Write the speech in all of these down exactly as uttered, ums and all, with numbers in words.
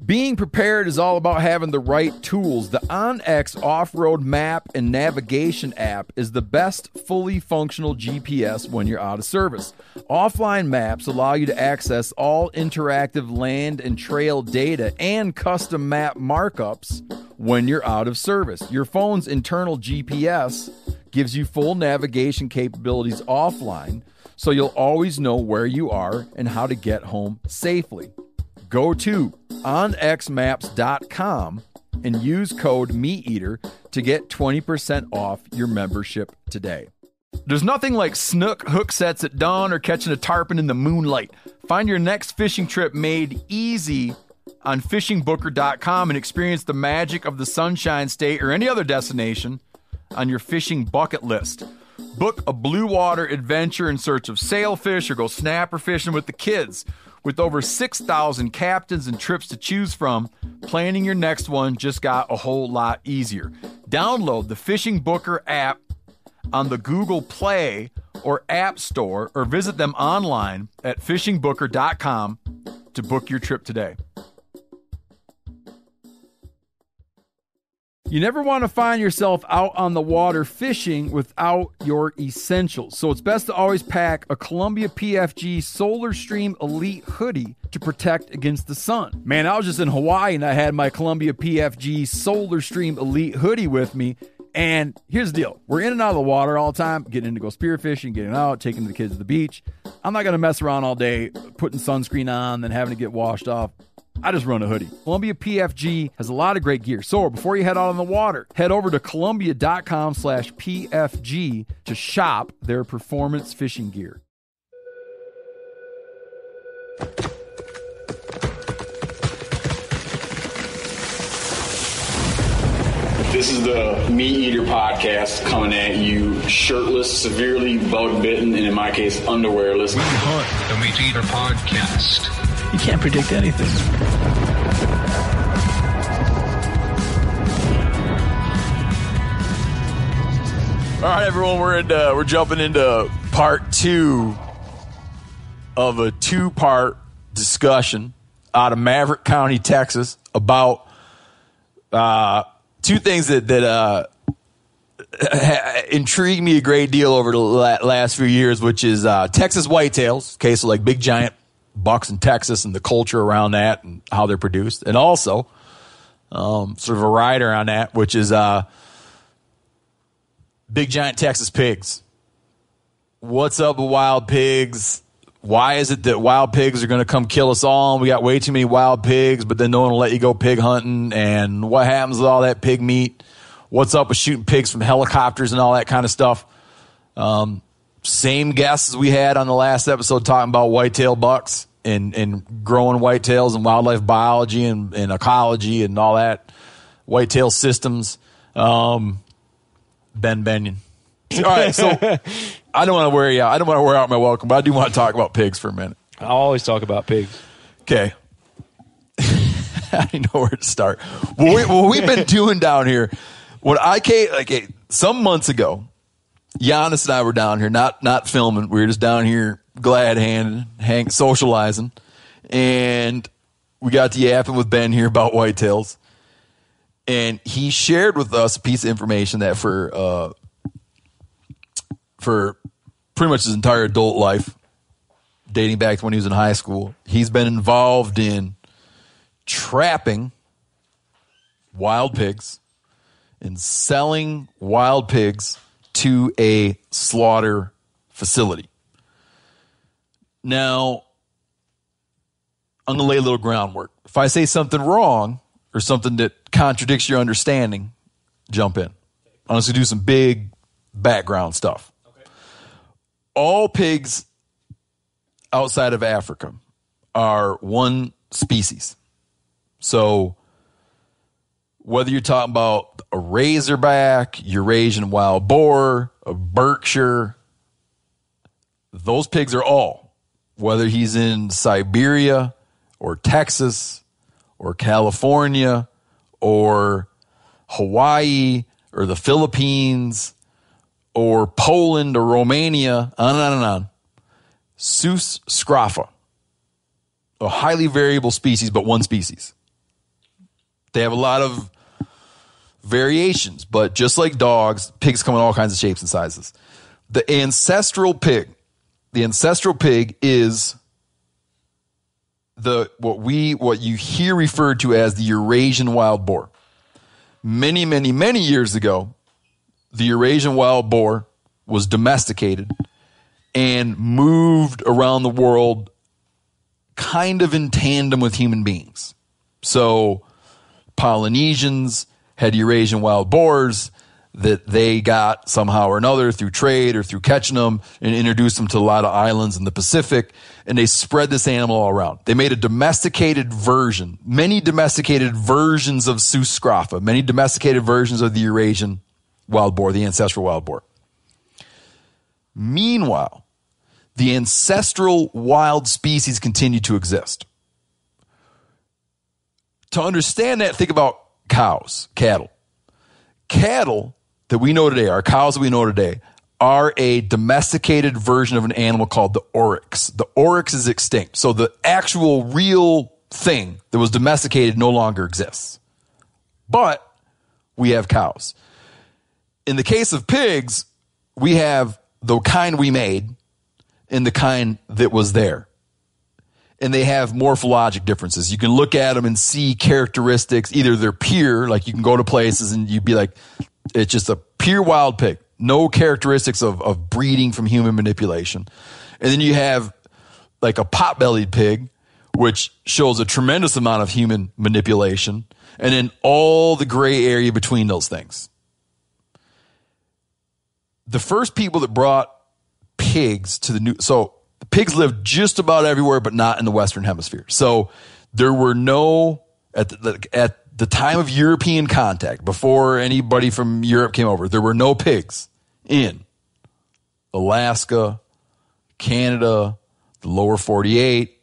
Being prepared is all about having the right tools. The OnX Off-Road Map and Navigation app is the best fully functional G P S when you're out of service. Offline maps allow you to access all interactive land and trail data and custom map markups when you're out of service. Your phone's internal G P S gives you full navigation capabilities offline, so you'll always know where you are and how to get home safely. Go to on x maps dot com and use code MeatEater to get twenty percent off your membership today. There's nothing like snook hook sets at dawn or catching a tarpon in the moonlight. Find your next fishing trip made easy on fishing booker dot com and experience the magic of the Sunshine State or any other destination on your fishing bucket list. Book a blue water adventure in search of sailfish or go snapper fishing with the kids. With over six thousand captains and trips to choose from, planning your next one just got a whole lot easier. Download the Fishing Booker app on the Google Play or App Store or visit them online at fishing booker dot com to book your trip today. You never want to find yourself out on the water fishing without your essentials. So it's best to always pack a Columbia P F G Solar Stream Elite hoodie to protect against the sun. Man, I was just in Hawaii and I had my Columbia P F G Solar Stream Elite hoodie with me. And here's the deal. We're in and out of the water all the time, getting in to go spearfishing, getting out, taking the kids to the beach. I'm not going to mess around all day putting sunscreen on, then having to get washed off. I just run a hoodie. Columbia P F G has a lot of great gear. So before you head out on the water, head over to Columbia dot com slash P F G to shop their performance fishing gear. This is the Meat Eater podcast coming at you shirtless, severely bug bitten, and in my case, underwearless. We hunt the Meat Eater podcast. You can't predict anything. All right, everyone, we're into, we're jumping into part two of a two-part discussion out of Maverick County, Texas, about uh, two things that that uh, intrigued me a great deal over the last few years, which is uh, Texas whitetails, okay, so like big giant bucks in Texas and the culture around that and how they're produced, and also um, sort of a rider on that, which is uh, big giant Texas pigs. What's up with wild pigs? Why is it that wild pigs are going to come kill us all? We got way too many wild pigs, but then no one will let you go pig hunting. And what happens with all that pig meat? What's up with shooting pigs from helicopters and all that kind of stuff? Um, same guests as we had on the last episode talking about whitetail bucks and, and growing whitetails and wildlife biology and, and ecology and all that. Whitetail systems. Um, Ben Benyon. All right, so I don't want to wear you out. I don't want to wear out my welcome, but I do want to talk about pigs for a minute. I'll always talk about pigs. Okay. I don't know where to start. What, we, what we've been doing down here, when I came, like some months ago, Giannis and I were down here, not not filming. We were just down here glad-handed, hang, socializing, and we got to yapping with Ben here about whitetails. And he shared with us a piece of information that for uh, for pretty much his entire adult life, dating back to when he was in high school, he's been involved in trapping wild pigs and selling wild pigs to a slaughter facility. Now, I'm going to lay a little groundwork. If I say something wrong or something that contradicts your understanding, jump in. I'm going to do some big background stuff. Okay. All pigs outside of Africa are one species. So whether you're talking about a razorback, Eurasian wild boar, a Berkshire, those pigs are all, whether he's in Siberia or Texas or California or Hawaii or the Philippines or Poland or Romania, on and on and on. Sus scrofa, a highly variable species, but one species. They have a lot of variations, but just like dogs, pigs come in all kinds of shapes and sizes. The ancestral pig, the ancestral pig is the what we what you hear referred to as the Eurasian wild boar. Many, many, many years ago, the Eurasian wild boar was domesticated and moved around the world kind of in tandem with human beings. So Polynesians had Eurasian wild boars that they got somehow or another through trade or through catching them and introduced them to a lot of islands in the Pacific, and they spread this animal all around. They made a domesticated version, many domesticated versions of Sus scrofa, many domesticated versions of the Eurasian wild boar, the ancestral wild boar. Meanwhile, the ancestral wild species continue to exist. To understand that, think about cows, cattle. Cattle that we know today, our cows that we know today, are a domesticated version of an animal called the oryx. The oryx is extinct. So the actual real thing that was domesticated no longer exists. But we have cows. In the case of pigs, we have the kind we made and the kind that was there. And they have morphologic differences. You can look at them and see characteristics. Either they're pure, like you can go to places and you'd be like, it's just a pure wild pig. No characteristics of, of breeding from human manipulation. And then you have like a pot-bellied pig, which shows a tremendous amount of human manipulation. And then all the gray area between those things. The first people that brought pigs to the new, so the pigs lived just about everywhere, but not in the Western Hemisphere. So there were no, at the, at the time of European contact, before anybody from Europe came over, there were no pigs in Alaska, Canada, the lower forty-eight,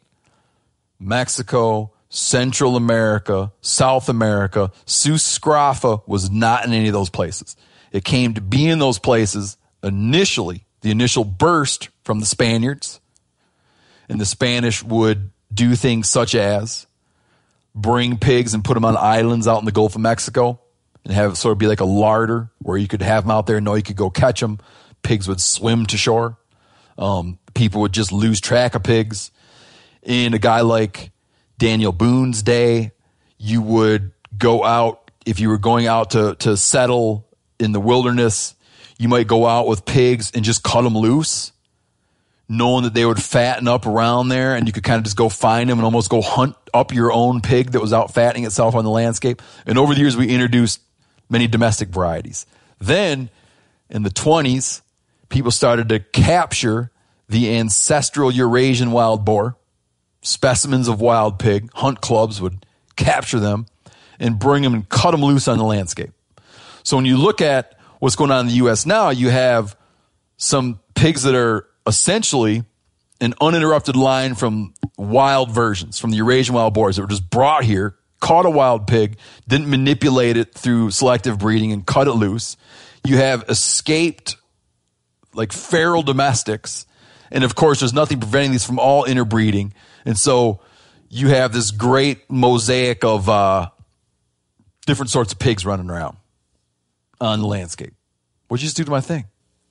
Mexico, Central America, South America. Sus scrofa was not in any of those places. It came to be in those places initially, the initial burst from the Spaniards. And the Spanish would do things such as bring pigs and put them on islands out in the Gulf of Mexico and have it sort of be like a larder where you could have them out there and know you could go catch them. Pigs would swim to shore. Um, people would just lose track of pigs. In a guy like Daniel Boone's day, you would go out, if you were going out to, to settle in the wilderness, you might go out with pigs and just cut them loose, knowing that they would fatten up around there, and you could kind of just go find them and almost go hunt up your own pig that was out fattening itself on the landscape. And over the years, we introduced many domestic varieties. Then, in the twenties, people started to capture the ancestral Eurasian wild boar, specimens of wild pig. Hunt clubs would capture them and bring them and cut them loose on the landscape. So when you look at what's going on in the U S now, you have some pigs that are essentially an uninterrupted line from wild versions, from the Eurasian wild boars that were just brought here, caught a wild pig, didn't manipulate it through selective breeding and cut it loose. You have escaped like feral domestics. And of course, there's nothing preventing these from all interbreeding. And so you have this great mosaic of uh, different sorts of pigs running around on the landscape. What'd you just do to my thing?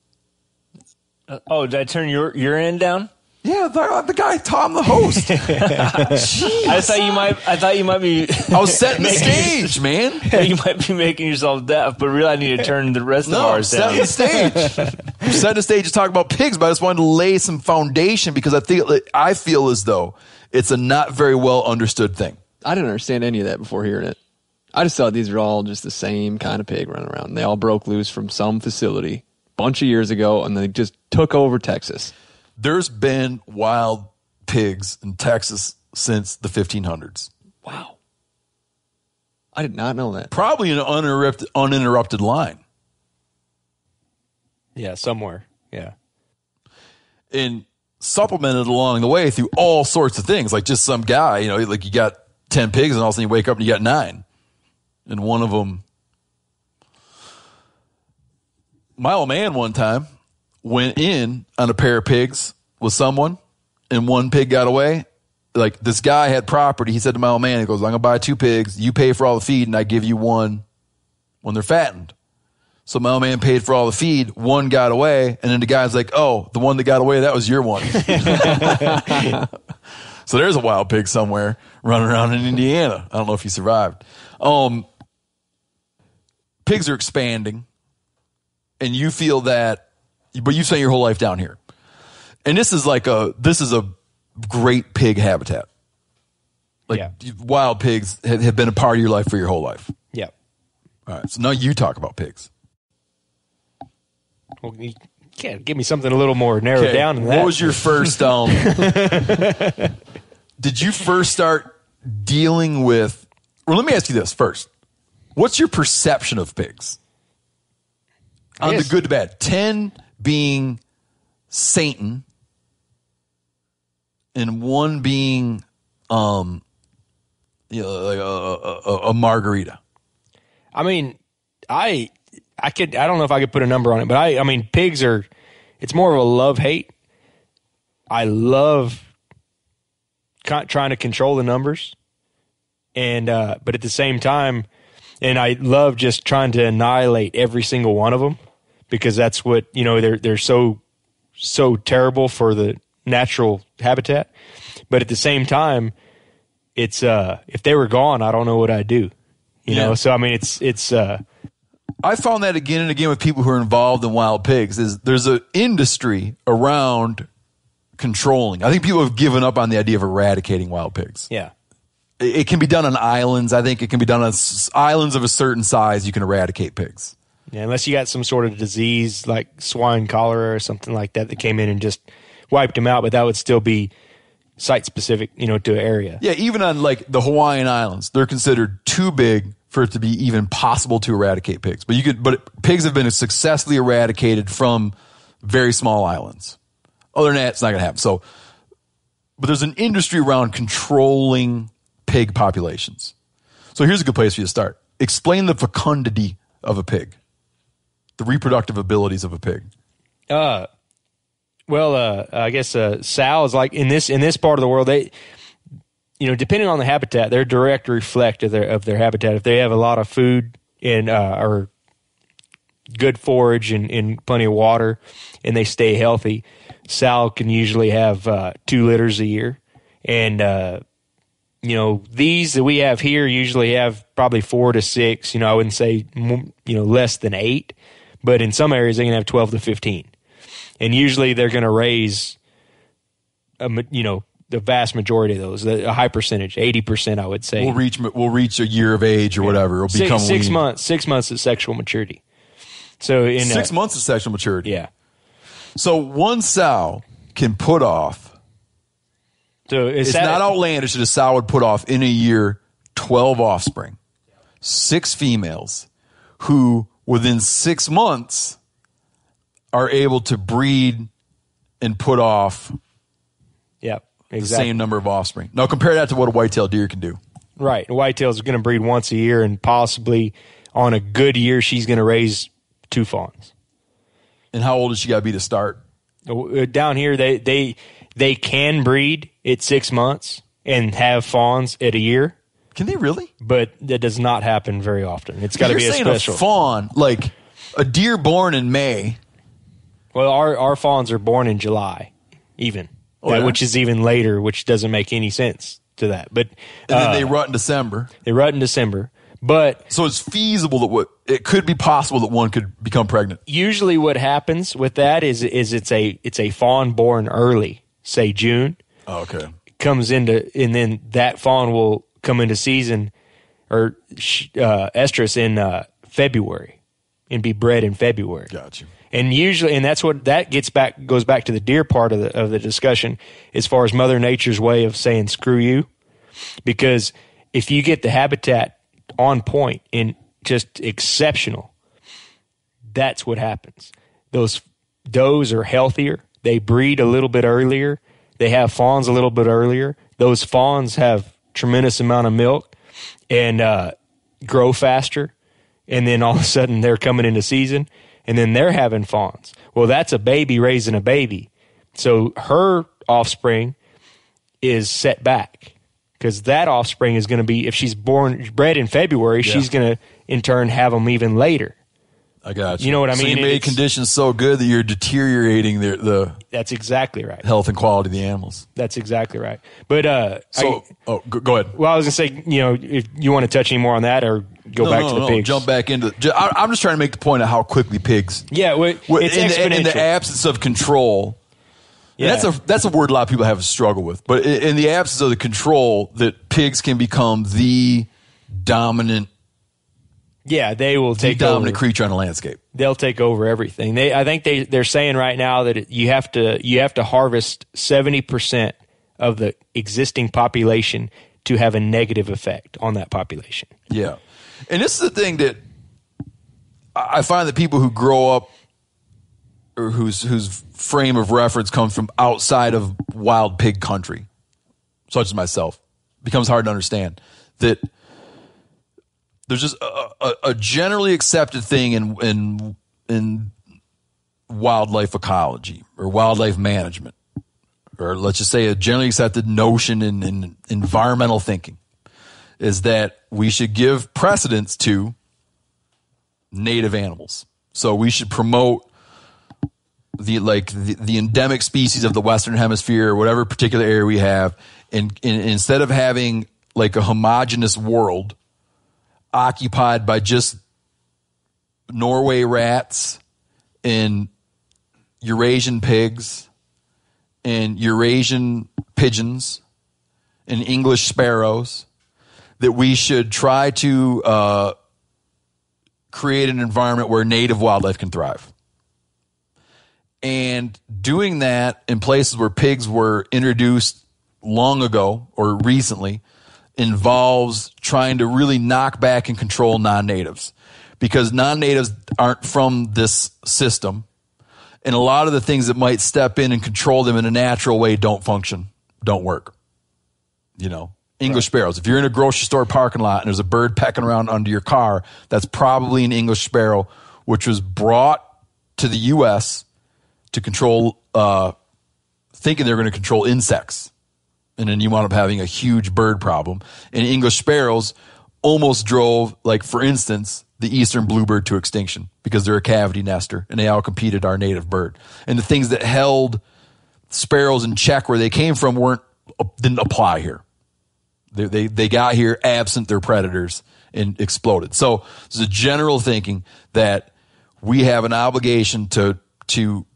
Uh, oh, did I turn your your end down? Yeah, the, the guy Tom, the host. Jeez. I thought you might. I thought you might be. I was setting the stage, man. You might be making yourself deaf, but really, I need to turn the rest no, of ours down. I'm setting the stage. I'm setting the stage to talk about pigs, but I just wanted to lay some foundation because I think I feel as though it's a not very well understood thing. I didn't understand any of that before hearing it. I just thought these were all just the same kind of pig running around. They all broke loose from some facility a bunch of years ago, and they just took over Texas. There's been wild pigs in Texas since the fifteen hundreds. Wow. I did not know that. Probably an uninterrupted, uninterrupted line. Yeah, somewhere. Yeah. And supplemented along the way through all sorts of things. Like just some guy, you know, like you got ten pigs and all of a sudden you wake up and you got nine. And one of them, my old man one time went in on a pair of pigs with someone, and one pig got away, like this guy had property. He said to my old man, he goes, I'm going to buy two pigs. You pay for all the feed and I give you one when they're fattened. So my old man paid for all the feed. One got away. And then the guy's like, oh, the one that got away, that was your one. So there's a wild pig somewhere running around in Indiana. I don't know if he survived. Um, pigs are expanding. And you feel that, but you spent your whole life down here. And this is like a, this is a great pig habitat. Like Yeah. wild pigs have, have been a part of your life for your whole life. Yeah. All right. So now you talk about pigs. Well, you can't give me something a little more narrowed Okay, down than that. what was your first, um, did you first start dealing with, well, let me ask you this first. What's your perception of pigs? I On the guess- good to bad. ten being Satan and one being, um, you know, like a, a, a margarita. I mean, I I could I don't know if I could put a number on it, but I I mean pigs are it's more of a love hate. I love con- trying to control the numbers, and uh, but at the same time, and I love just trying to annihilate every single one of them because that's what you know they're they're so so terrible for the natural habitat. But at the same time, it's uh, if they were gone, I don't know what I'd do. You Yeah. know, so I mean, it's it's. Uh, I found that again and again with people who are involved in wild pigs is there's an industry around controlling. I think people have given up on the idea of eradicating wild pigs. yeah, It, it can be done on islands. I think it can be done on s- islands of a certain size. You can eradicate pigs. yeah. Unless you got some sort of disease like swine cholera or something like that that came in and just wiped them out, but that would still be site specific, you know, to an area. Yeah, even on like the Hawaiian Islands, they're considered too big for it to be even possible to eradicate pigs. But you could, but pigs have been successfully eradicated from very small islands. Other than that, it's not going to happen. So, but there's an industry around controlling pig populations. So here's a good place for you to start. Explain the fecundity of a pig, the reproductive abilities of a pig. Uh, well, uh, I guess uh, sows like in this in this part of the world, they, you know, depending on the habitat, they're a direct reflect of their of their habitat. If they have a lot of food and uh, or good forage and, and plenty of water, and they stay healthy, sow can usually have uh, two litters a year. And uh, you know, these that we have here usually have probably four to six. You know, I wouldn't say you know less than eight, but in some areas they can have twelve to fifteen. And usually they're going to raise, a, ma- you know, the vast majority of those, a high percentage, eighty percent, I would say. We'll reach we'll reach a year of age or whatever. It'll six, become six weaned. months, six months of sexual maturity. So in Six uh, months of sexual maturity. yeah. So one sow can put off. So is It's that, not outlandish that a sow would put off in a year twelve offspring, six females, who within six months are able to breed and put off Yeah, the exactly. same number of offspring. Now compare that to what a white-tailed deer can do. Right. Whitetails are going to breed once a year, and possibly on a good year, she's going to raise two fawns. And how old does she got to be to start? Uh, Down here, they they they can breed at six months and have fawns at a year, Can they really? but that does not happen very often. It's got to You're be a saying special. a fawn, like a deer born in May. Well, our our fawns are born in July, even, Oh, uh, yeah? which is even later, which doesn't make any sense to that. But And then uh, they rut in December. they rut in December. But So it's feasible that what it could be possible that one could become pregnant. usually, what happens with that is is it's a it's a fawn born early, say June, Oh, okay. comes into, and then that fawn will come into season or sh- uh, estrus in uh, February and be bred in February. Got you. And usually, and that's what that gets back goes back to the deer part of the of the discussion, as far as Mother Nature's way of saying screw you, because if you get the habitat on point and just exceptional, that's what happens. Those does are healthier. They breed a little bit earlier. They have fawns a little bit earlier. Those fawns have tremendous amount of milk and uh, grow faster. And then all of a sudden they're coming into season, and then they're having fawns. Well, that's a baby raising a baby. So her offspring is set back because that offspring is going to be, if she's born bred in February, Yeah. she's going to in turn have them even later. I got you. You know what I So mean? you made It's- conditions so good that you're deteriorating the, the That's exactly right. health and quality of the animals. That's exactly right. But uh, So, I, oh, go, go ahead. well, I was going to say, you know, if you want to touch any more on that or go No, back no, to the no, pigs. Jump back into. ju- I, I'm just trying to make the point of how quickly pigs. Yeah, well, Well, it's in, the, exponential. in the absence of control. And Yeah. that's a that's a word a lot of people have a struggle with. But in, in the absence of the control, that pigs can become the dominant, yeah, they will the take dominant over. creature on the landscape. They'll take over everything. They, I think they they're saying right now that it, you have to you have to harvest seventy percent of the existing population to have a negative effect on that population. Yeah, and this is the thing that I I find that people who grow up or whose whose frame of reference comes from outside of wild pig country, such as myself, becomes hard to understand that there's just a, a, a generally accepted thing in in in wildlife ecology or wildlife management, or let's just say a generally accepted notion in, in environmental thinking, is that we should give precedence to native animals. So we should promote the like the, the endemic species of the Western Hemisphere or whatever particular area we have, and, and instead of having like a homogeneous world occupied by just Norway rats and Eurasian pigs and Eurasian pigeons and English sparrows, that we should try to uh, create an environment where native wildlife can thrive. And doing that in places where pigs were introduced long ago or recently involves trying to really knock back and control non-natives, because non-natives aren't from this system. And a lot of the things that might step in and control them in a natural way don't function, don't work. You know, English sparrows. If you're in a grocery store parking lot and there's a bird pecking around under your car, that's probably an English sparrow, which was brought to the U S to control, uh, thinking they're going to control insects. And then you wound up having a huge bird problem. And English sparrows almost drove, like, for instance, the eastern bluebird to extinction because they're a cavity nester and they outcompeted our native bird. And the things that held sparrows in check where they came from weren't didn't apply here. They they, they got here absent their predators and exploded. So there's a general thinking that we have an obligation to to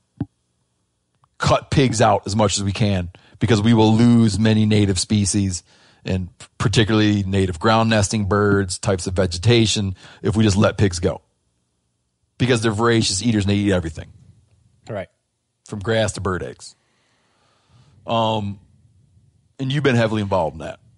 cut pigs out as much as we can, because we will lose many native species, and particularly native ground nesting birds, types of vegetation, if we just let pigs go. Because they're voracious eaters and they eat everything, Right. from grass to bird eggs. Um, and you've been heavily involved in that,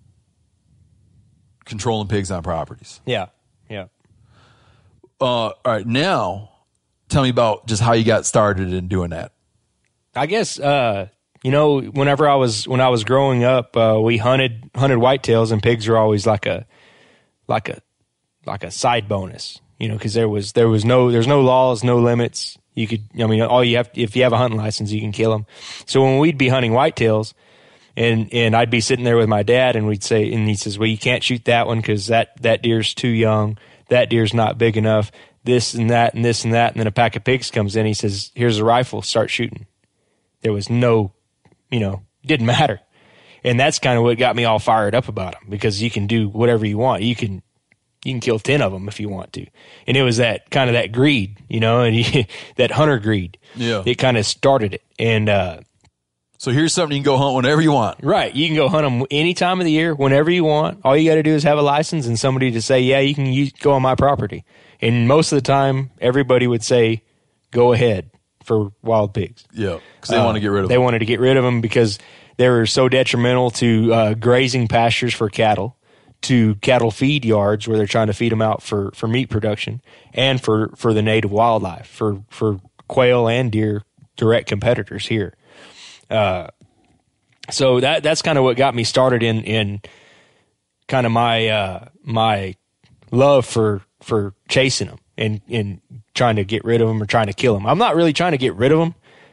controlling pigs on properties. Yeah. Yeah. Uh, all right, now tell me about just how you got started in doing that. I guess uh, you know, whenever I was when I was growing up, uh, we hunted hunted whitetails, and pigs were always like a like a like a side bonus, you know, because there was there was no there's no laws, no limits. You could, I mean, all you have if you have a hunting license, you can kill them. So when we'd be hunting whitetails, and and I'd be sitting there with my dad, and we'd say, and he says, well, you can't shoot that one because that that deer's too young, that deer's not big enough, this and that and this and that, and then a pack of pigs comes in. He says, here's a rifle, start shooting. There was no, you know, didn't matter. And that's kind of what got me all fired up about them, because you can do whatever you want. You can, you can kill ten of them if you want to. And it was that kind of that greed, you know, and you, that hunter greed. Yeah. It kind of started it. And, uh, So here's something you can go hunt whenever you want. right. You can go hunt them any time of the year, whenever you want. All you got to do is have a license and somebody to say, yeah, you can use, go on my property. And most of the time, everybody would say, go ahead for wild pigs. Yeah, because they uh, want to get rid of they them. They wanted to get rid of them because they were so detrimental to uh, grazing pastures for cattle, to cattle feed yards where they're trying to feed them out for, for meat production, and for, for the native wildlife, for, for quail and deer, direct competitors here. Uh, so that that's kind of what got me started in in kind of my uh, my love for for chasing them and and trying to get rid of them or trying to kill them. I'm not really trying to get rid of them,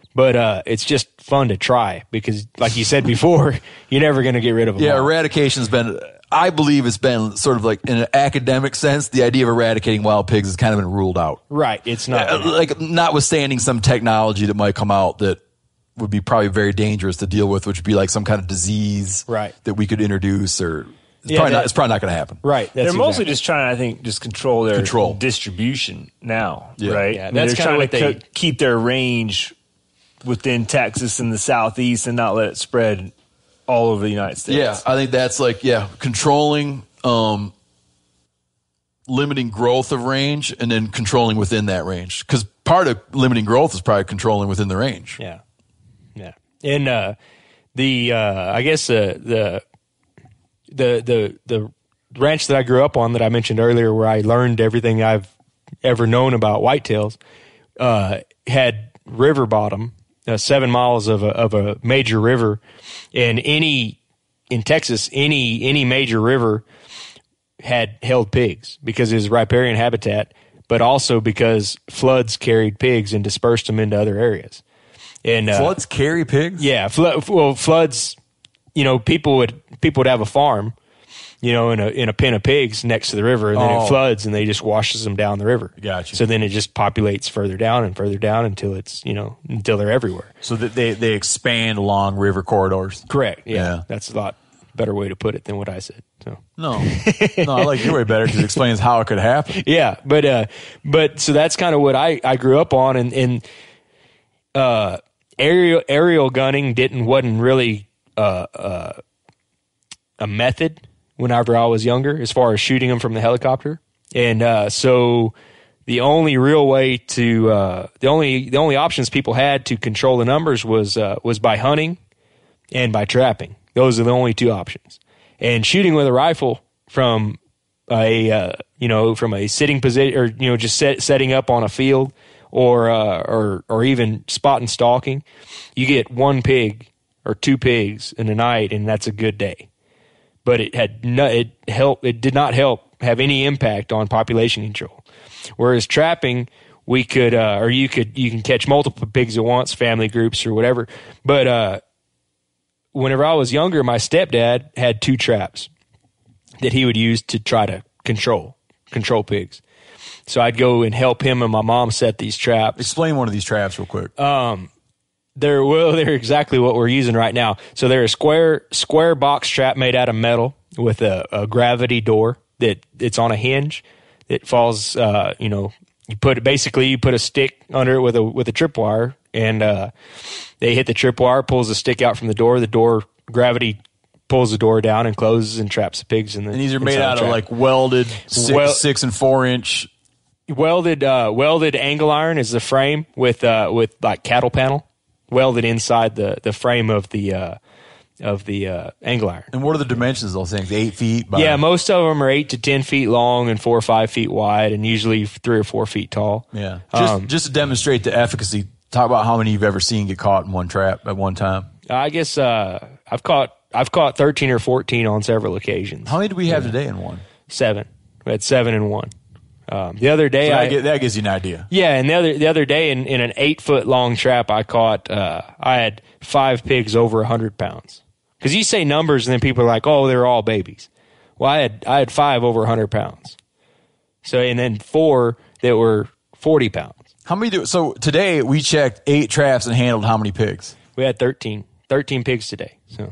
But uh, it's just fun to try because, like you said before, you're never going to get rid of them. Yeah, all. eradication's been, I believe it's been sort of like in an academic sense, the idea of eradicating wild pigs has kind of been ruled out. Right. It's not. Uh, like, notwithstanding some technology that might come out that would be probably very dangerous to deal with, which would be like some kind of disease right. that we could introduce, or it's Yeah, probably that- not, it's probably not going to happen. Right. That's They're mostly exactly. just trying to, I think, just control their Control. distribution now, Yeah. right? Yeah, I mean, that's they're kinda trying what to they- co- keep their range within Texas and the Southeast and not let it spread all over the United States. Yeah, I think that's like, yeah, controlling, um, limiting growth of range, and then controlling within that range. Because part of limiting growth is probably controlling within the range. Yeah. Yeah. And uh, the, uh, I guess uh, the, the, the, the ranch that I grew up on that I mentioned earlier, where I learned everything I've ever known about whitetails, uh, had river bottom. Uh, seven miles of a, of a major river, and any in Texas, any any major river had held pigs because it was riparian habitat, but also because floods carried pigs and dispersed them into other areas. And uh, Floods carry pigs? yeah, flo- well, floods. You know, people would people would have a farm, you know, in a in a pen of pigs next to the river, and then Oh. it floods and they just washes them down the river. Gotcha. So then it just populates further down and further down until it's you know until they're everywhere. So that they, they expand along river corridors. Correct. Yeah, Yeah. that's a lot better way to put it than what I said. So No. No, I like your way better because it explains how it could happen. yeah, but uh, but so that's kind of what I, I grew up on, and and uh, aerial aerial gunning didn't wasn't really uh, uh, a method whenever I was younger, as far as shooting them from the helicopter, and uh, so the only real way to uh, the only the only options people had to control the numbers was uh, was by hunting and by trapping. Those are the only two options. And shooting with a rifle from a uh, you know from a sitting position, or you know just set, setting up on a field, or uh, or or even spot and stalking, you get one pig or two pigs in a night, and that's a good day. But it had no, it help. It did not help have any impact on population control. Whereas trapping, we could, uh, or you could, you can catch multiple pigs at once, family groups or whatever. But uh, whenever I was younger, my stepdad had two traps that he would use to try to control control pigs. So I'd go and help him and my mom set these traps. Explain one of these traps real quick. They're well, they're exactly what we're using right now. So they're a square square box trap made out of metal with a, a gravity door that it's on a hinge that falls. Uh, you know, you put basically you put a stick under it with a with a tripwire, and uh, they hit the tripwire, pulls the stick out from the door. The door gravity pulls the door down and closes and traps the pigs in the. And these are made inside the out of trap. like welded six, Wel- six and four inch. welded uh, welded angle iron is the frame with uh, with like cattle panel welded inside the, the frame of the uh, of the uh, angle iron. And what are the dimensions of those things? Eight feet by Yeah, most of them are eight to ten feet long and four or five feet wide, and usually three or four feet tall. Yeah. Just Um, just to demonstrate the efficacy, talk about how many you've ever seen get caught in one trap at one time. I guess uh, I've caught I've caught thirteen or fourteen on several occasions. How many do we have today in one? Seven. We had seven and one. Um, the other day, So I that, get, that gives you an idea. yeah, and the other the other day in, in an eight foot long trap, I caught uh, I had five pigs over a hundred pounds. Because you say numbers, and then people are like, "Oh, they're all babies." Well, I had I had five over a hundred pounds. So and then four that were forty pounds. How many do so today we checked eight traps and handled how many pigs? We had thirteen, thirteen pigs today. So,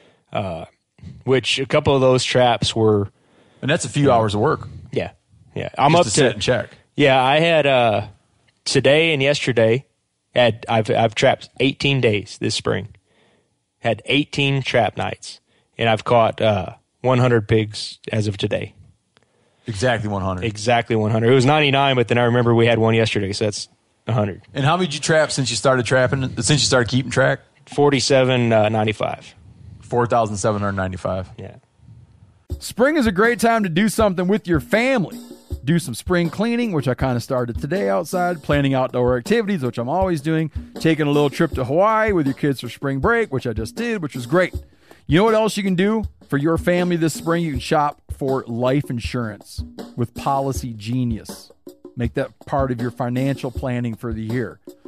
uh, which a couple of those traps were And that's a few hours of work. yeah yeah. I'm Just up to to sit and check. Yeah, I had uh, today and yesterday. Had I've I've trapped eighteen days this spring. Had eighteen trap nights, and I've caught uh, one hundred pigs as of today. Exactly one hundred. Exactly one hundred. It was ninety-nine, but then I remember we had one yesterday, so that's one hundred. And how many did you trap since you started trapping? Since you started keeping track? forty-seven ninety-five. four thousand seven hundred ninety-five. Yeah. Spring is a great time to do something with your family. Do some spring cleaning, which I kind of started today outside, planning outdoor activities, which I'm always doing, taking a little trip to Hawaii with your kids for spring break, which I just did, which was great. You know what else you can do for your family this spring? You can shop for life insurance with Policy Genius. Make that part of your financial planning for the year.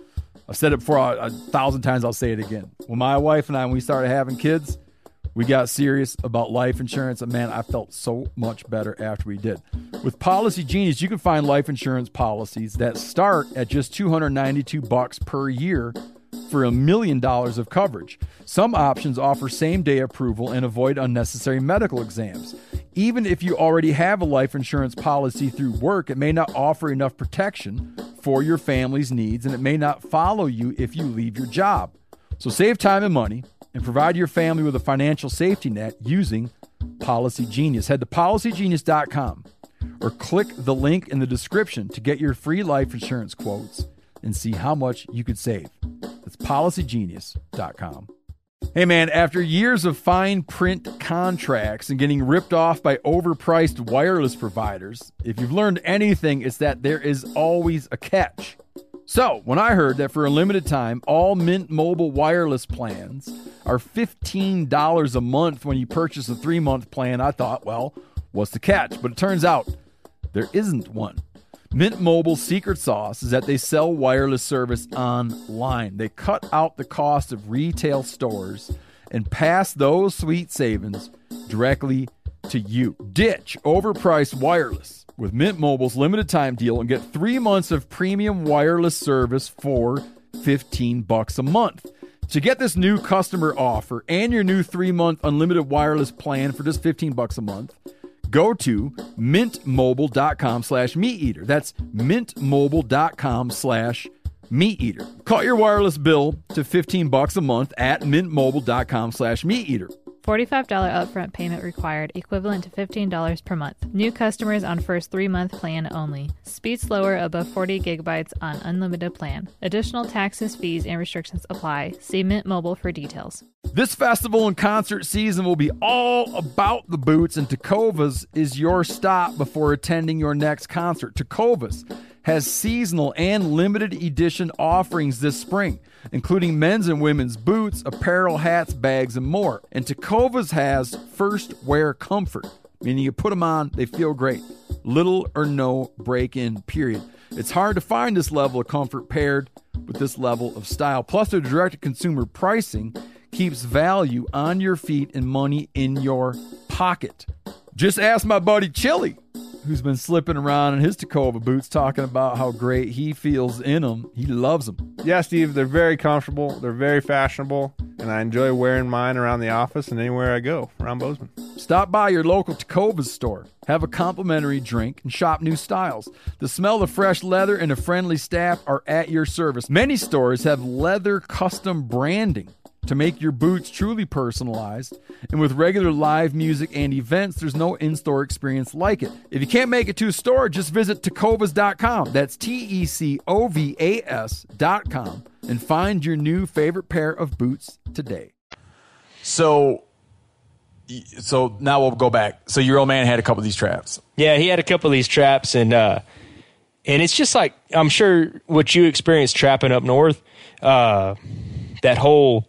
I've said it before a, a thousand times. I'll say it again. When my wife and I, when we started having kids, we got serious about life insurance. And man, I felt so much better after we did. With Policy Genius, you can find life insurance policies that start at just two hundred ninety-two bucks per year for a million dollars of coverage. Some options offer same-day approval and avoid unnecessary medical exams. Even if you already have a life insurance policy through work, it may not offer enough protection for your family's needs, and it may not follow you if you leave your job. So save time and money and provide your family with a financial safety net using Policy Genius. Head to policy genius dot com or click the link in the description to get your free life insurance quotes and see how much you could save. That's policy genius dot com. Hey man, after years of fine print contracts and getting ripped off by overpriced wireless providers, if you've learned anything, it's that there is always a catch. So, when I heard that for a limited time, all Mint Mobile wireless plans are fifteen dollars a month when you purchase a three-month plan, I thought, well, what's the catch? But it turns out there isn't one. Mint Mobile's secret sauce is that they sell wireless service online. They cut out the cost of retail stores and pass those sweet savings directly to you. Ditch overpriced wireless with Mint Mobile's limited time deal and get three months of premium wireless service for fifteen bucks a month. To get this new customer offer and your new three-month unlimited wireless plan for just fifteen bucks a month, go to mintmobile.com slash meateater. That's mintmobile.com slash meateater. Cut your wireless bill to fifteen bucks a month at mintmobile.com slash meateater. forty-five dollars upfront payment required, equivalent to fifteen dollars per month. New customers on first three-month plan only. Speed slower above forty gigabytes on unlimited plan. Additional taxes, fees, and restrictions apply. See Mint Mobile for details. This festival and concert season will be all about the boots, and Tecovas is your stop before attending your next concert. Tecovas has seasonal and limited edition offerings this spring, including men's and women's boots, apparel, hats, bags, and more. And Tecovas has first wear comfort, meaning you put them on, they feel great. Little or no break-in, period. It's hard to find this level of comfort paired with this level of style. Plus, their direct-to-consumer pricing keeps value on your feet and money in your pocket. Just ask my buddy Chili, who's been slipping around in his Tecova boots, talking about how great he feels in them. He loves them. Yeah, Steve, they're very comfortable. They're very fashionable, and I enjoy wearing mine around the office and anywhere I go around Bozeman. Stop by your local Tecovas store, have a complimentary drink, and shop new styles. The smell of fresh leather and a friendly staff are at your service. Many stores have leather custom branding to make your boots truly personalized. And with regular live music and events, there's no in-store experience like it. If you can't make it to a store, just visit tecovas dot com. That's T E C O V A S dot com. And find your new favorite pair of boots today. So, so now we'll go back. So your old man had a couple of these traps. Yeah, he had a couple of these traps, and uh, and it's just like, I'm sure what you experienced trapping up north, uh, that whole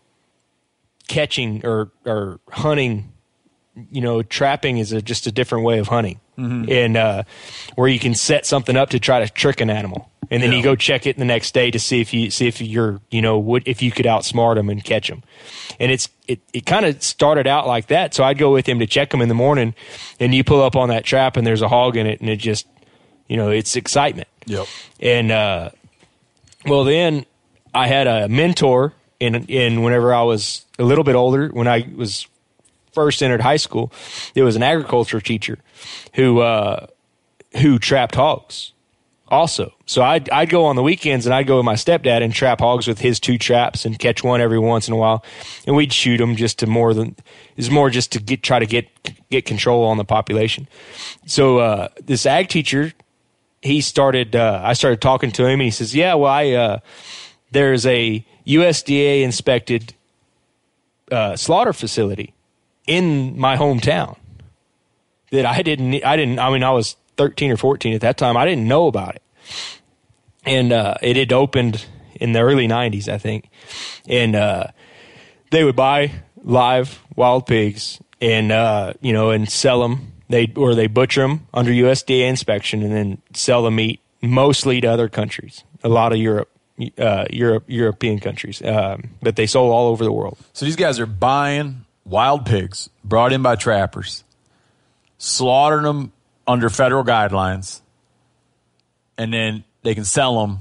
catching or or hunting, you know, trapping is a, just a different way of hunting. Mm-hmm. And uh, where you can set something up to try to trick an animal, and then yeah. you go check it the next day to see if you see if you're you know would if you could outsmart them and catch them. And it's it it kind of started out like that. So I'd go with him to check them in the morning, and you pull up on that trap and there's a hog in it, and it just you know it's excitement. Yep. And uh, well, then I had a mentor in in whenever I was a little bit older, when I was first entered high school, there was an agriculture teacher who uh, who trapped hogs also. So I'd, I'd go on the weekends and I'd go with my stepdad and trap hogs with his two traps and catch one every once in a while. And we'd shoot them just to more than, is more just to get, try to get, get control on the population. So uh, this ag teacher, he started, uh, I started talking to him and he says, yeah, well, I, uh, there's a U S D A inspected uh, slaughter facility in my hometown that I didn't, I didn't, I mean, I was thirteen or fourteen at that time. I didn't know about it. And uh, it had opened in the early nineties, I think. And uh, they would buy live wild pigs and, uh, you know, and sell them. They, or they butcher them under U S D A inspection and then sell the meat mostly to other countries, a lot of Europe, uh, Europe, European countries, um, but they sold all over the world. So these guys are buying wild pigs brought in by trappers, slaughtering them under federal guidelines, and then they can sell them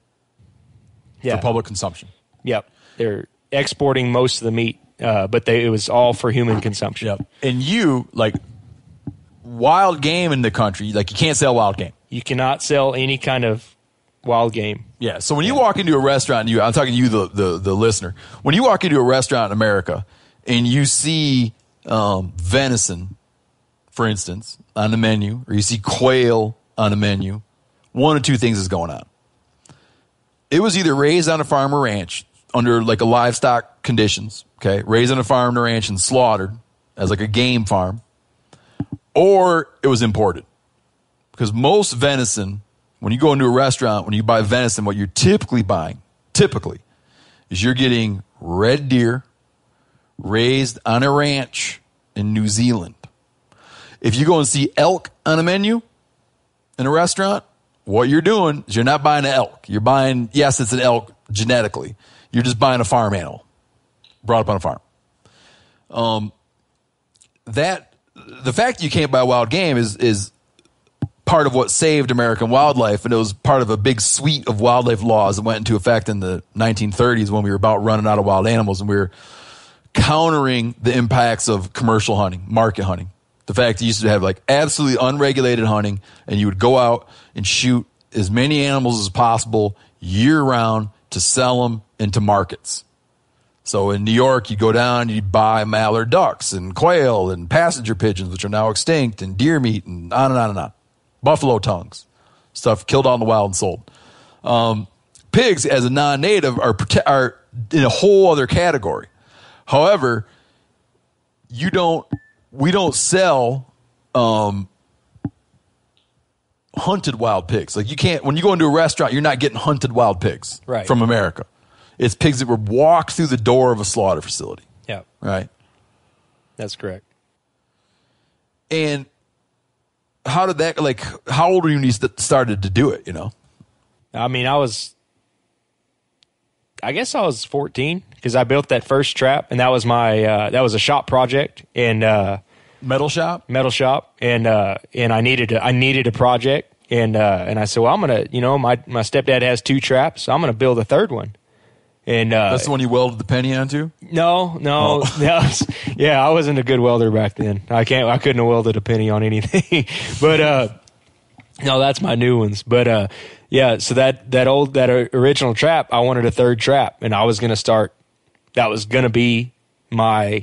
yeah. for public consumption. Yep. They're exporting most of the meat, uh, but they, it was all for human consumption. Yep. And you, like, wild game in the country, like, you can't sell wild game. You cannot sell any kind of wild game. Yeah. So when you walk into a restaurant, you I'm talking to you, the, the, the listener. When you walk into a restaurant in America and you see um, venison, for instance, on the menu, or you see quail on the menu, one of two things is going on. It was either raised on a farm or ranch under like a livestock conditions, okay, raised on a farm or ranch and slaughtered as like a game farm, or it was imported. Because most venison, when you go into a restaurant, when you buy venison, what you're typically buying, typically, is you're getting red deer raised on a ranch in New Zealand. If you go and see elk on a menu in a restaurant, what you're doing is you're not buying an elk. You're buying, yes, it's an elk genetically. You're just buying a farm animal brought up on a farm. Um, that the fact that you can't buy wild game is is part of what saved American wildlife, and it was part of a big suite of wildlife laws that went into effect in the nineteen thirties when we were about running out of wild animals, and we were countering the impacts of commercial hunting, market hunting. The fact that you used to have like absolutely unregulated hunting, and you would go out and shoot as many animals as possible year round to sell them into markets. So in New York, you go down, you buy mallard ducks and quail and passenger pigeons, which are now extinct, and deer meat, and on and on and on. Buffalo tongues, stuff killed out in the wild and sold. Um, pigs, as a non-native, are prote- are in a whole other category. However, you don't. We don't sell um, hunted wild pigs. Like you can't, when you go into a restaurant, you're not getting hunted wild pigs right. from America. It's pigs that were walked through the door of a slaughter facility. Yeah. Right? That's correct. And how did that, like, how old were you when you st- started to do it, you know? I mean, I was, I guess I was fourteen because I built that first trap, and that was my, uh, that was a shop project. And, uh, metal shop, metal shop. And, uh, and I needed, a, I needed a project. And, uh, and I said, well, I'm going to, you know, my, my stepdad has two traps, so I'm going to build a third one. And, uh, that's the one you welded the penny onto? No, no, oh. that was, yeah, I wasn't a good welder back then. I can't, I couldn't have welded a penny on anything, but, uh, no, that's my new ones. But, uh, yeah, so that, that old, that original trap, I wanted a third trap, and I was going to start, that was going to be my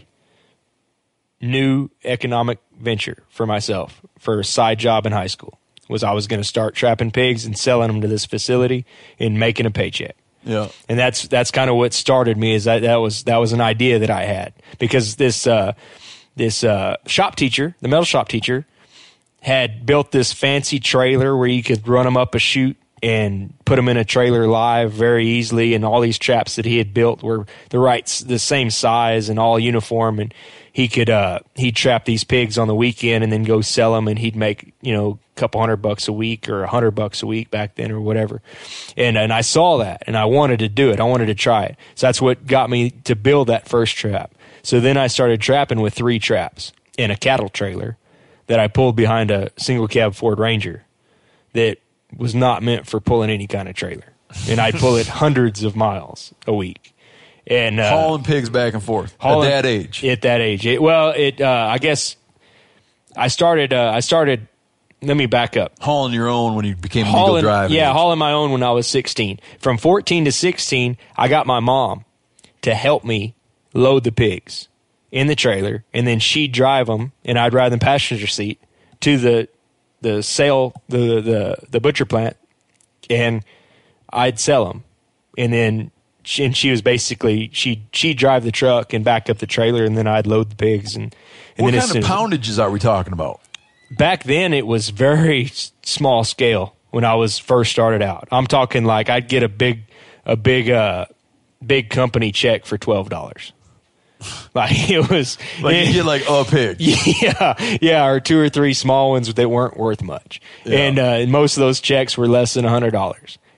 new economic venture for myself, for a side job in high school, was I was going to start trapping pigs and selling them to this facility and making a paycheck. Yeah. And that's, that's kind of what started me, is that, that was, that was an idea that I had, because this, uh, this, uh, shop teacher, the metal shop teacher, had built this fancy trailer where you could run them up a chute and put them in a trailer live very easily. And all these traps that he had built were the right, the same size and all uniform. And he could, uh, he'd trap these pigs on the weekend and then go sell them, and he'd make, you know, a couple hundred bucks a week or a hundred bucks a week back then or whatever. And, and I saw that and I wanted to do it. I wanted to try it. So that's what got me to build that first trap. So then I started trapping with three traps in a cattle trailer that I pulled behind a single cab Ford Ranger that was not meant for pulling any kind of trailer. And I'd pull it hundreds of miles a week. And uh, hauling pigs back and forth hauling, at that age. At that age. It, well, it uh, I guess I started, uh, I started, let me back up. Hauling your own when you became hauling, legal driving. Yeah, age. hauling my own when I was sixteen. From fourteen to sixteen, I got my mom to help me load the pigs in the trailer, and then she'd drive them, and I'd ride in the passenger seat to the the sale, the, the, the butcher plant, and I'd sell them. And then she, and she was basically, she'd, she'd drive the truck and back up the trailer, and then I'd load the pigs. And, and what then kind of poundages are we talking about? Back then, it was very small scale when I was first started out. I'm talking like I'd get a big, a big, uh, big company check for twelve dollars. Like it was like it, you get like a pig. Yeah, yeah, or two or three small ones that weren't worth much. Yeah. And uh, most of those checks were less than a hundred dollars.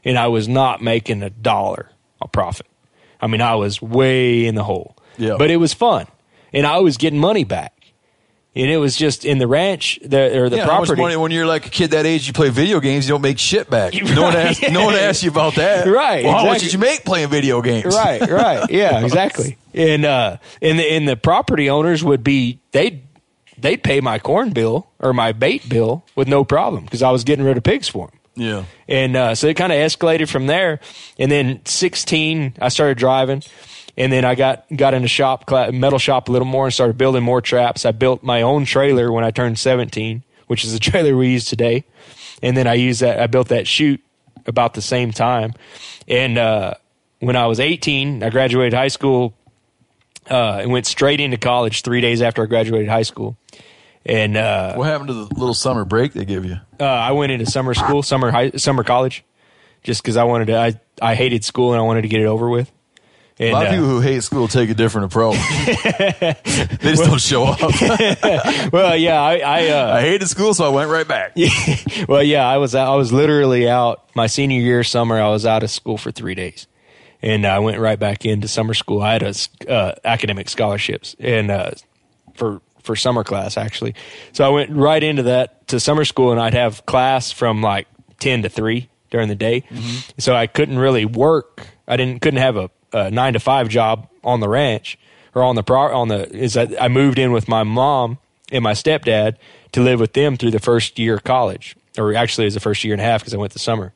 and I was not making a dollar a profit. I mean, I was way in the hole. Yeah. But it was fun, and I was getting money back. And it was just in the ranch the, or the yeah, how much property. money, when you're like a kid that age, you play video games, you don't make shit back. Right. No one asks, no one asks you about that. Right. Well, how much exactly. did you make playing video games? Right, right. Yeah, exactly. And uh and the and the property owners would be they'd they'd pay my corn bill or my bait bill with no problem because I was getting rid of pigs for them. Yeah. And uh, so it kind of escalated from there. And then sixteen, I started driving. And then I got, got into shop, metal shop a little more and started building more traps. I built my own trailer when I turned seventeen, which is the trailer we use today. And then I used that, I built that chute about the same time. And uh, when I was eighteen, I graduated high school uh, and went straight into college three days after I graduated high school. And uh, what happened to the little summer break they give you? Uh, I went into summer school, summer high, summer college, just because I wanted to. I, I hated school and I wanted to get it over with. And, a lot of uh, people who hate school take a different approach. They just don't show up. well, yeah, I I, uh, I hated school, so I went right back. well, yeah, I was I was literally out my senior year summer. I was out of school for three days, and I went right back into summer school. I had a, uh, academic scholarships and uh, for for summer class actually, so I went right into that to summer school, and I'd have class from like ten to three during the day, mm-hmm. so I couldn't really work. I didn't couldn't have a a nine to five job on the ranch or on the pro on the is that I moved in with my mom and my stepdad to live with them through the first year of college, or actually it was the first year and a half because I went the summer.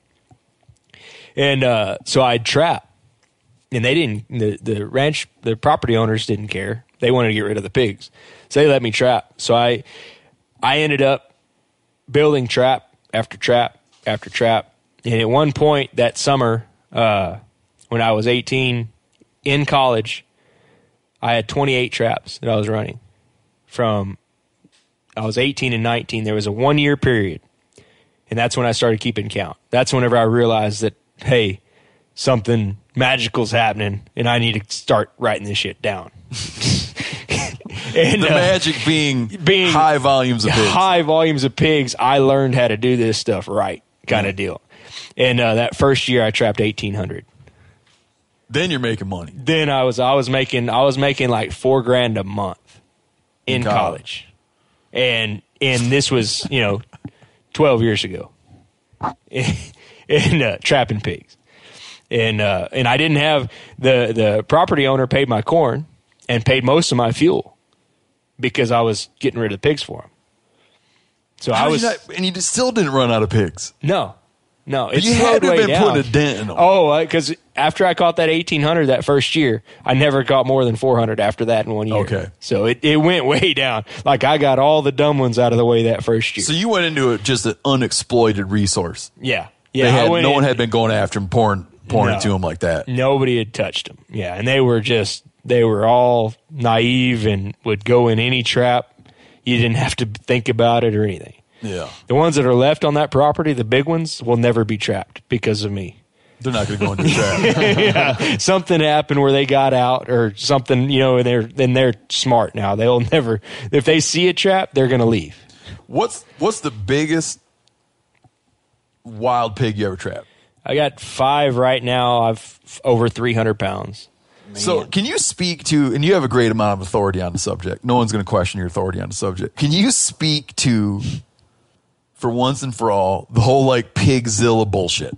And uh, so I'd trap, and they didn't. The the ranch, the property owners didn't care. They wanted to get rid of the pigs, so they let me trap. So I I ended up building trap after trap after trap, and at one point that summer. Uh, When I was eighteen in college, I had twenty-eight traps that I was running. From I was eighteen and nineteen, there was a one-year period, and that's when I started keeping count. That's whenever I realized that, hey, something magical's happening, and I need to start writing this shit down. and, the uh, magic being, being high volumes of pigs. High volumes of pigs, I learned how to do this stuff right, kind of deal. And uh, that first year, I trapped eighteen hundred. Then you're making money. Then I was I was making I was making like four grand a month in, in college. college, and and this was you know twelve years ago, and uh, trapping pigs, and uh, and I didn't have the the property owner paid my corn and paid most of my fuel because I was getting rid of the pigs for him. So How I was not, and you still didn't run out of pigs. No. No, it's you had to have been down. putting a dent in them. Oh, because uh, after I caught that eighteen hundred that first year, I never caught more than four hundred after that in one year. Okay. So it, it went way down. Like I got all the dumb ones out of the way that first year. So you went into it just an unexploited resource. Yeah. Yeah. They had, I went no in, one had been going after him, pouring, pouring no, it to him like that. Nobody had touched them. Yeah. And they were just, they were all naive and would go in any trap. You didn't have to think about it or anything. Yeah. The ones that are left on that property, the big ones, will never be trapped because of me. They're not going to go into the trap. yeah. Something happened where they got out or something, you know, and they're then they're smart now. They'll never, if they see a trap, they're going to leave. What's what's the biggest wild pig you ever trapped? I got five right now. I've over three hundred pounds. Man. So can you speak to, and you have a great amount of authority on the subject. No one's going to question your authority on the subject. Can you speak to, for once and for all, the whole like Pigzilla bullshit?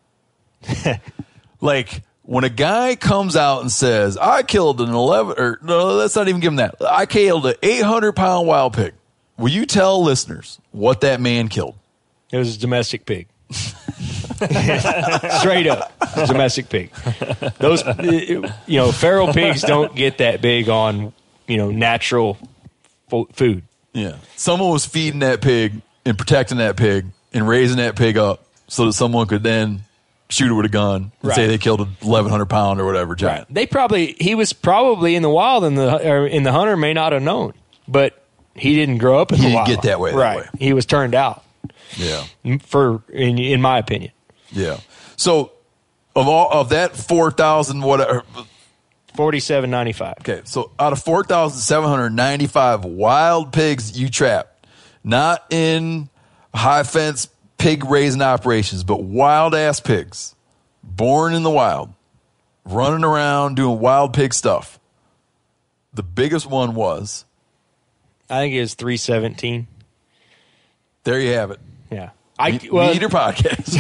Like when a guy comes out and says, I killed an eleven, or no, let's not even give him that. I killed an eight hundred pound wild pig. Will you tell listeners what that man killed? It was a domestic pig. Straight up domestic pig. Those, you know, feral pigs don't get that big on, you know, natural fo- food. Yeah. Someone was feeding that pig and protecting that pig and raising that pig up so that someone could then shoot it with a gun and right. say they killed an eleven hundred pound or whatever giant. Right. They probably, he was probably in the wild and the, or in the hunter may not have known, but he didn't grow up in he the didn't wild. get that way. That right. way. He was turned out. Yeah. For, in, in my opinion. Yeah. So of all of that four thousand whatever. forty-seven ninety-five. Okay. So out of four thousand seven hundred ninety-five wild pigs you trapped, not in high fence pig raising operations, but wild ass pigs. born in the wild, running around doing wild pig stuff. The biggest one was? I think it was three seventeen. There you have it. Yeah. I Meat, well, Meat Eater Podcast.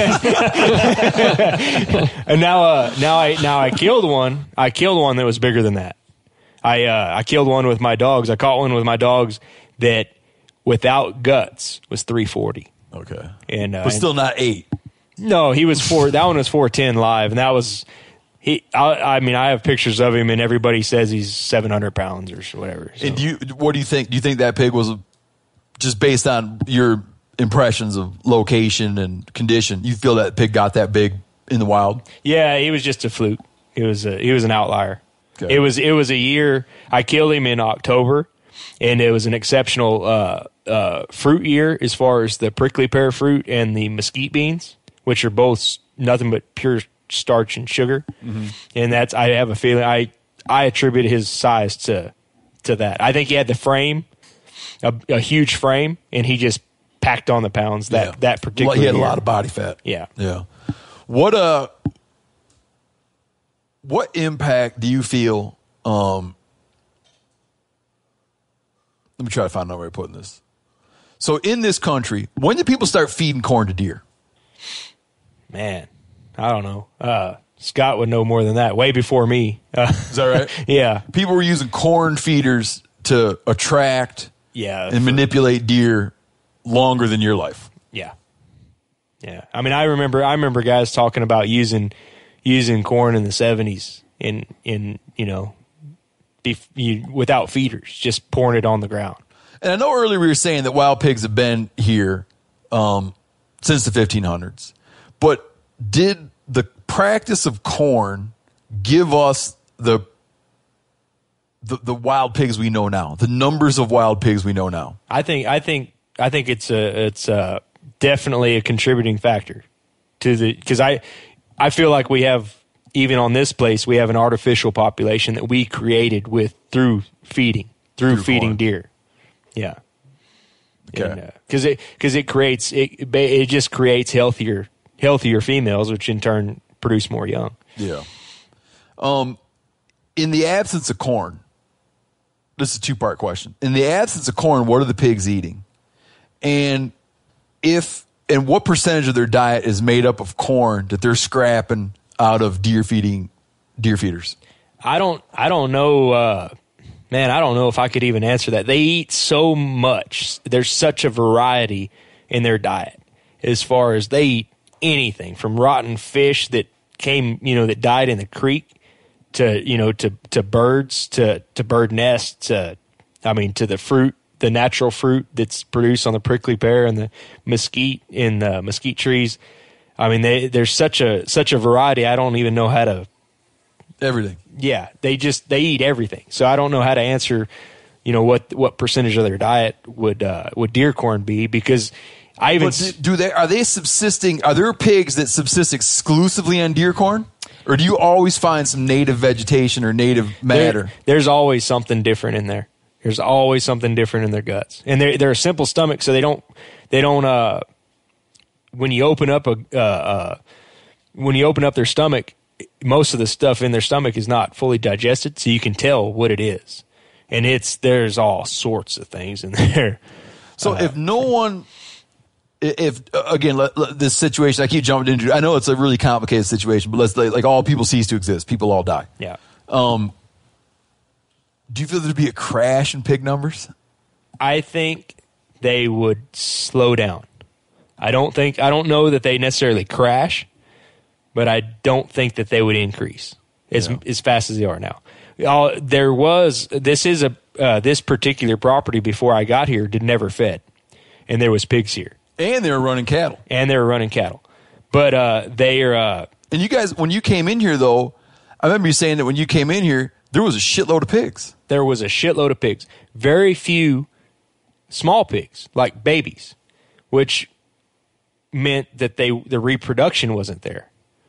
And now, uh, now I now I killed one. I killed one that was bigger than that. I uh, I killed one with my dogs. I caught one with my dogs that, without guts, was three forty. Okay, and uh, but still not eight. No, he was four. That one was four ten live, and that was he. I, I mean, I have pictures of him, and everybody says he's seven hundred pounds or whatever. So. And do you, what do you think? Do you think that pig was just based on your impressions of location and condition? You feel that pig got that big in the wild? Yeah, he was just a fluke. He was a, he was an outlier. Okay. It was it was a year. I killed him in October, and it was an exceptional uh, uh, fruit year as far as the prickly pear fruit and the mesquite beans, which are both nothing but pure starch and sugar. Mm-hmm. And that's I have a feeling I I attribute his size to to that. I think he had the frame, a, a huge frame, and he just packed on the pounds that Yeah. that particular. He had year. a lot of body fat. Yeah, yeah. What uh, what impact do you feel? Um, let me try to find another way of putting this. So, in this country, when did people start feeding corn to deer? Man, I don't know. Uh, Scott would know more than that. Way before me. Uh, Is that right? Yeah. People were using corn feeders to attract Yeah, and for- manipulate deer longer than your life. Yeah. Yeah. I mean, I remember I remember guys talking about using using corn in the seventies in in, you know, bef- you, without feeders, just pouring it on the ground. And I know earlier we were saying that wild pigs have been here um, since the fifteen hundreds. But did the practice of corn give us the, the the wild pigs we know now, the numbers of wild pigs we know now? I think I think I think it's a it's a definitely a contributing factor to the because I I feel like we have, even on this place, we have an artificial population that we created with through feeding through, Through feeding corn. deer. Yeah. Okay. Because it because it creates it it just creates healthier healthier females, which in turn produce more young. Yeah. Um, in the absence of corn, this is a two-part question. In the absence of corn, what are the pigs eating? And if and what percentage of their diet is made up of corn that they're scrapping out of deer feeding deer feeders? I don't I don't know uh, man, I don't know if I could even answer that. They eat so much. There's such a variety in their diet as far as they eat anything from rotten fish that came, you know, that died in the creek to, you know, to, to birds, to, to bird nests, to, I mean, to the fruit, the natural fruit that's produced on the prickly pear and the mesquite in the mesquite trees. I mean, they, there's such a, such a variety. I don't even know how to, Everything. yeah, they just, they eat everything. So I don't know how to answer, you know, what, what percentage of their diet would, uh, would deer corn be, because I even But do, do they are they subsisting? Are there pigs that subsist exclusively on deer corn, or do you always find some native vegetation or native matter? There, there's always something different in there. There's always something different in their guts, and they're they're a simple stomach, so they don't they don't. Uh, when you open up a uh, uh, when you open up their stomach, most of the stuff in their stomach is not fully digested, so you can tell what it is, and it's there's all sorts of things in there. So uh, if no one. If again, let, let, this situation I keep jumping into, I know it's a really complicated situation, but let's like, like all people cease to exist, people all die. Yeah. Um, do you feel there'd be a crash in pig numbers? I think they would slow down. I don't think I don't know that they necessarily crash, but I don't think that they would increase as Yeah. as fast as they are now. Uh, there was this is a uh, this particular property before I got here did never fed, and there was pigs here. And they were running cattle. And they were running cattle. But uh, they are... Uh, and you guys, when you came in here, though, I remember you saying that when you came in here, there was a shitload of pigs. There was a shitload of pigs. Very few small pigs, like babies, which meant that they the reproduction wasn't there.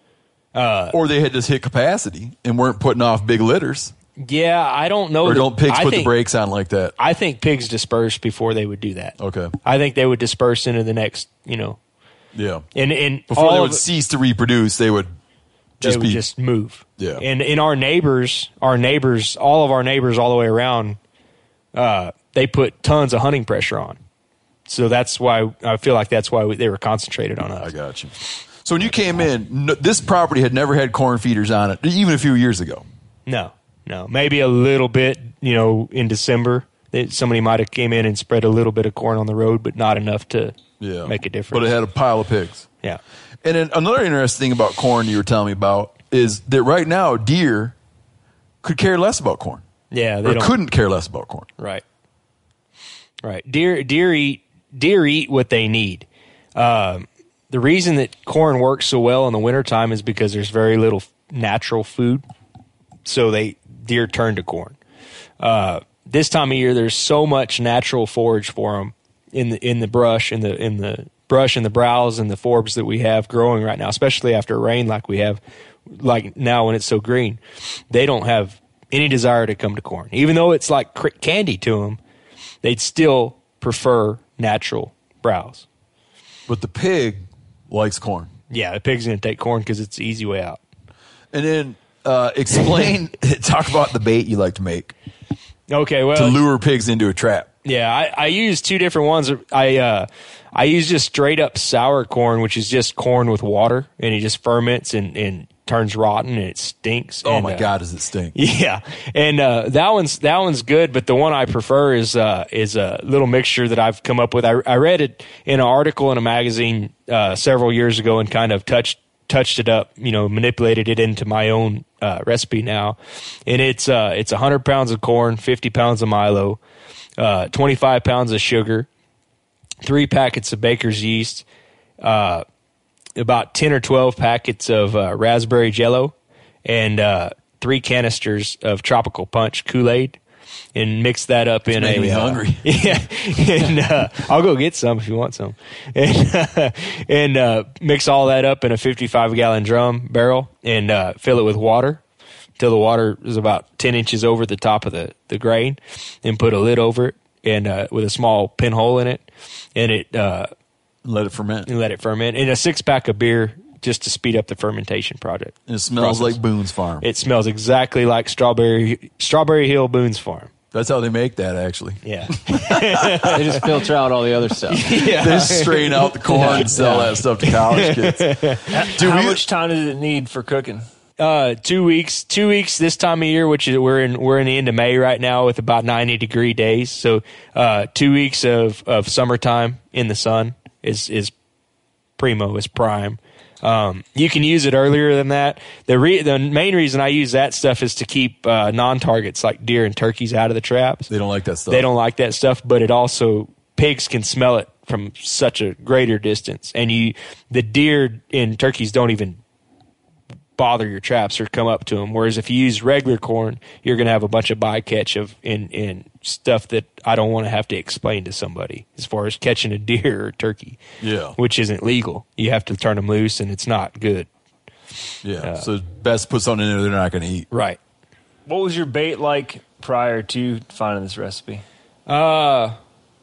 Uh, or they had just hit capacity and weren't putting off big litters. Yeah, I don't know. Or that, don't pigs I put think, the brakes on like that? I think pigs disperse before they would do that. Okay. I think they would disperse into the next, you know. Yeah. And, and Before all they would of, cease to reproduce, they would they Just would be- just move. Yeah. And in our neighbors, our neighbors, all of our neighbors all the way around, uh, they put tons of hunting pressure on. So that's why I feel like that's why we, they were concentrated on us. I got you. So when you came in, no, this property had never had corn feeders on it, even a few years ago. No, no, maybe a little bit. You know, in December, that somebody might have came in and spread a little bit of corn on the road, but not enough to Yeah. make a difference. But it had a pile of pigs. Yeah. And then another interesting thing about corn you were telling me about is that right now deer could care less about corn. Yeah, they or don't, couldn't care less about corn. Right. Right. Deer deer eat deer eat what they need. Um, the reason that corn works so well in the wintertime is because there's very little natural food. So they deer turn to corn. Uh, this time of year, there's so much natural forage for them in the in the brush, in the in the brush and the browse and the forbs that we have growing right now, especially after rain like we have, like now when it's so green. They don't have any desire to come to corn, even though it's like cr- candy to them. They'd still prefer natural browse. But the pig likes corn. Yeah, the pig's going to take corn because it's the easy way out. And then uh, explain, talk about the bait you like to make Okay, well, to lure pigs into a trap. yeah, I, I use two different ones. I uh, I use just straight up sour corn, which is just corn with water, and it just ferments and, and turns rotten and it stinks. Oh and, my uh, God, does it stink? Yeah, and uh, that one's that one's good, but the one I prefer is uh, is a little mixture that I've come up with. I, I read it in an article in a magazine uh, several years ago and kind of touched touched it up, you know, manipulated it into my own uh, recipe now, and it's uh, it's one hundred pounds of corn, fifty pounds of Milo, uh, twenty-five pounds of sugar, three packets of baker's yeast, uh, about ten or twelve packets of uh, raspberry jello, and uh, three canisters of tropical punch Kool-Aid, and mix that up in making a me uh, hungry. Yeah, and uh, I'll go get some if you want some, and uh, and uh, mix all that up in a fifty-five gallon drum barrel and uh, fill it with water till the water is about ten inches over the top of the the grain, and put a lid over it and uh, with a small pinhole in it, and it. Uh, Let it ferment. and let it ferment. And a six pack of beer just to speed up the fermentation project. And it smells process. like Boone's Farm. It smells exactly like Strawberry Strawberry Hill Boone's Farm. That's how they make that, actually. Yeah. They just filter out all the other stuff. yeah. They just strain out the corn and sell that stuff to college kids. How we- much time does it need for cooking? Uh, two weeks. Two weeks this time of year, which is we're in we're in the end of May right now with about ninety degree days. So uh, two weeks of, of summertime in the sun is is primo, is prime. Um, you can use it earlier than that. The re- the main reason I use that stuff is to keep uh, non-targets like deer and turkeys out of the traps. They don't like that stuff. They don't like that stuff, but it also pigs can smell it from such a greater distance, and you the deer and turkeys don't even bother your traps or come up to them. Whereas if you use regular corn, you're going to have a bunch of bycatch of in in stuff that I don't want to have to explain to somebody as far as catching a deer or a turkey. Yeah. Which isn't legal. You have to turn them loose, and it's not good. Yeah. so it's best to put something in there they're not going to eat. Right. What was your bait like prior to finding this recipe? Uh,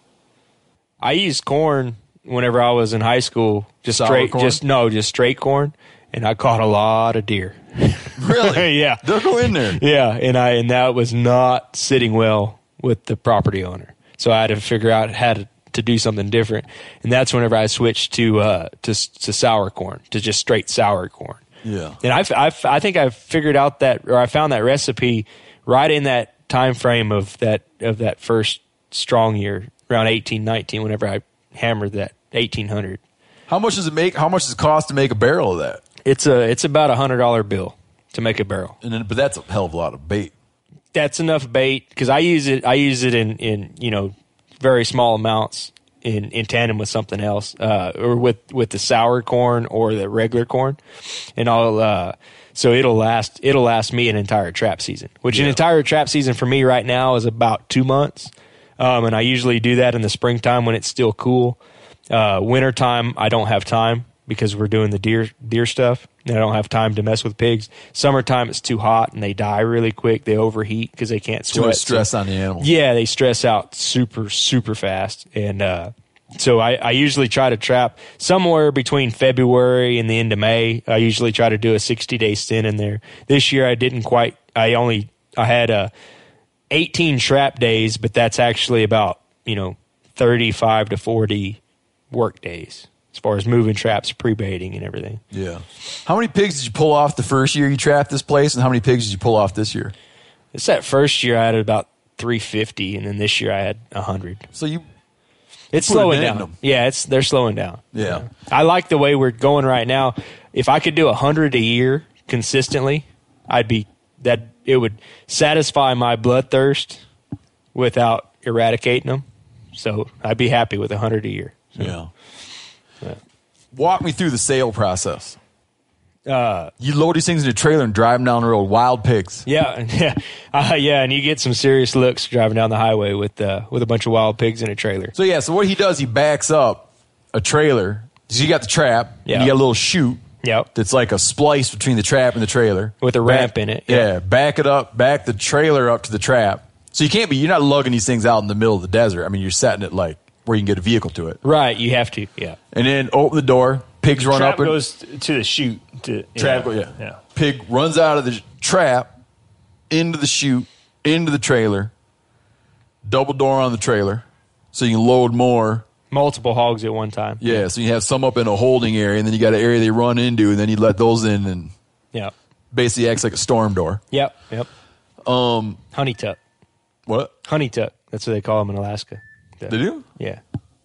I used corn whenever I was in high school. Just Sour straight, corn? just no, just straight corn, and I caught a lot of deer. Really? Yeah. They'll go in there. Yeah, and I and that was not sitting well with the property owner. So I had to figure out how to, to do something different, and that's whenever I switched to uh to to sour corn, to just straight sour corn. Yeah. And I I I think I figured out that, or I found that recipe right in that time frame of that of that first strong year, around eighteen nineteen, whenever I hammered that eighteen hundred. How much does it make? How much does it cost to make a barrel of that? It's a it's about a hundred dollar bill to make a barrel. And then, but that's a hell of a lot of bait. That's enough bait because I use it. I use it in, in you know very small amounts in, in tandem with something else, uh, or with, with the sour corn or the regular corn, and I'll uh, so it'll last. It'll last me an entire trap season, which Yeah. an entire trap season for me right now is about two months, um, and I usually do that in the springtime when it's still cool. Uh, wintertime, I don't have time because we're doing the deer deer stuff, and I don't have time to mess with pigs. Summertime, it's too hot, and they die really quick. They overheat because they can't Too sweat. much stress So- on the animal. Yeah, they stress out super, super fast. And uh, so I, I usually try to trap somewhere between February and the end of May. I usually try to do a sixty day stint in there. This year I didn't quite. I only I had a eighteen trap days, but that's actually about you know thirty-five to forty work days as far as moving traps, pre-baiting, and everything. Yeah. How many pigs did you pull off the first year you trapped this place, and how many pigs did you pull off this year? It's that first year I had about three fifty, and then this year I had one hundred. So you It's put slowing a dent in down. them. Yeah, it's they're slowing down. Yeah. I like the way we're going right now. If I could do one hundred a year consistently, I'd be that it would satisfy my bloodthirst without eradicating them. So I'd be happy with one hundred a year. So, Yeah. yeah. Walk me through the sale process. Uh, You load these things in a trailer and drive them down the road. Wild pigs. Yeah, yeah, uh, yeah, and you get some serious looks driving down the highway with uh, with a bunch of wild pigs in a trailer. So yeah, so what he does, he backs up a trailer. So you got the trap. Yeah. And you got a little chute. Yep. That's like a splice between the trap and the trailer. With a Back- ramp in it. Yeah. Back it up. Back the trailer up to the trap. So you can't be. You're not lugging these things out in the middle of the desert. I mean, you're setting it like where you can get a vehicle to it. Right, you have to. Yeah. And then open the door. Pigs run Trap up. And, goes to the chute. To, Trap, yeah. yeah. yeah. Pig runs out of the trap, into the chute, into the trailer, double door on the trailer, so you can load more. Multiple hogs at one time. Yeah, so you have some up in a holding area, and then you got an area they run into, and then you let those in, and Yep. basically acts like a storm door. Yep. Yep. Um, Honey tuck. what? Honey tuck. That's what they call them in Alaska. The- They do? Yeah.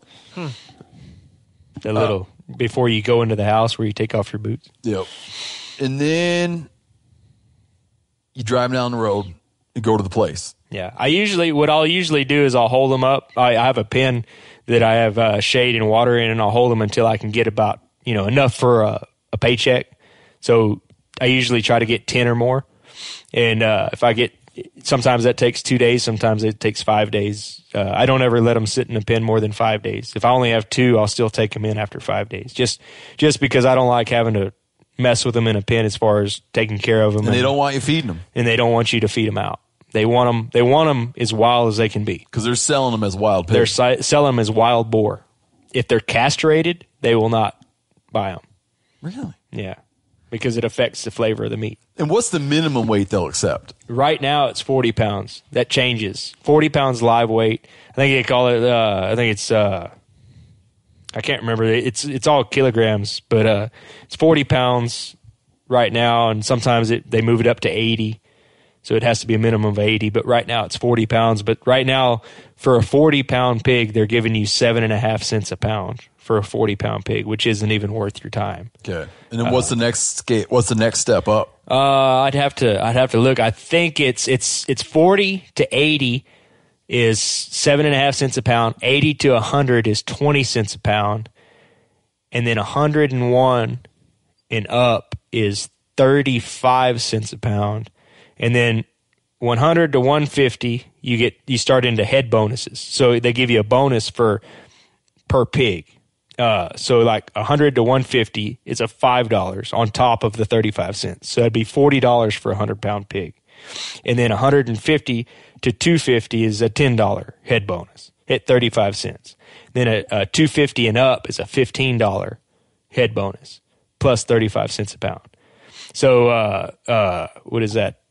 The little before you go into the house where you take off your boots. Yep. And then you drive down the road and go to the place. Yeah, I usually what I'll usually do is I'll hold them up. I, I have a pen that I have uh, shade and water in, and I'll hold them until I can get about you know enough for a, a paycheck. So I usually try to get ten or more, and uh, if I get sometimes that takes two days, sometimes it takes five days. Uh, I don't ever let them sit in a pen more than five days. If I only have two, I'll still take them in after five days, just just because I don't like having to mess with them in a pen as far as taking care of them. And, and they don't want you feeding them. And they don't want you to feed them out. They want them. They want them as wild as they can be because they're selling them as wild pigs. They're si- selling them as wild boar. If they're castrated, they will not buy them. Really? Yeah, because it affects the flavor of the meat. And what's the minimum weight they'll accept? Right now, it's forty pounds. That changes. Forty pounds live weight. I think they call it. Uh, I think it's. Uh, I can't remember. It's it's all kilograms, but uh, it's forty pounds right now, and sometimes it, they move it up to eighty. So it has to be a minimum of eighty, but right now it's forty pounds. But right now, for a forty-pound pig, they're giving you seven and a half cents a pound for a forty-pound pig, which isn't even worth your time. Okay. And then what's uh, the next scale? What's the next step up? Uh, I'd have to I'd have to look. I think it's it's it's forty to eighty is seven and a half cents a pound. Eighty to a hundred is twenty cents a pound, and then a hundred and one and up is thirty-five cents a pound. And then one hundred to one fifty, you get you start into head bonuses. So they give you a bonus for per pig. Uh, so like one hundred to one fifty is a five dollars on top of the thirty-five cents. So that'd be forty dollars for a one hundred pound pig. And then one hundred fifty to two fifty is a ten dollars head bonus at thirty-five cents. Then a, a two fifty and up is a fifteen dollars head bonus plus thirty-five cents a pound. So uh, uh, what is that?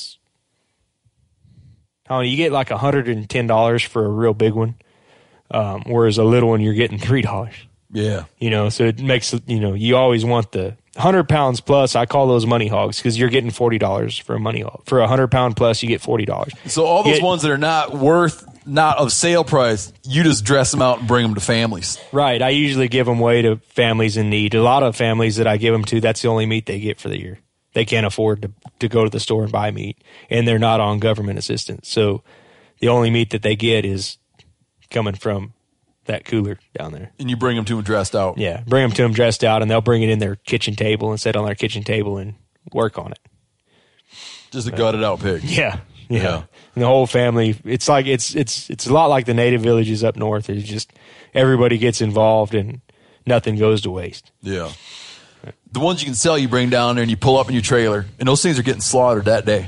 Oh, you get like one hundred ten dollars for a real big one, um, whereas a little one you're getting three dollars. Yeah. You know, so it makes, you know, you always want the one hundred pounds plus. I call those money hogs because you're getting forty dollars for a money hog. For a one hundred pound plus, you get forty dollars. So all those Get, ones that are not worth, not of sale price, you just dress them out and bring them to families. Right. I usually give them away to families in need. A lot of families that I give them to, that's the only meat they get for the year. They can't afford to, to go to the store and buy meat, and they're not on government assistance. So the only meat that they get is coming from that cooler down there. And you bring them to them dressed out. Yeah, bring them to them dressed out, and they'll bring it in their kitchen table and sit on their kitchen table and work on it. Just a gutted out pig. Yeah, yeah. Yeah. And the whole family, it's like it's it's it's a lot like the native villages up north. It's just everybody gets involved and nothing goes to waste. Yeah. The ones you can sell, you bring down there and you pull up in your trailer, and those things are getting slaughtered that day.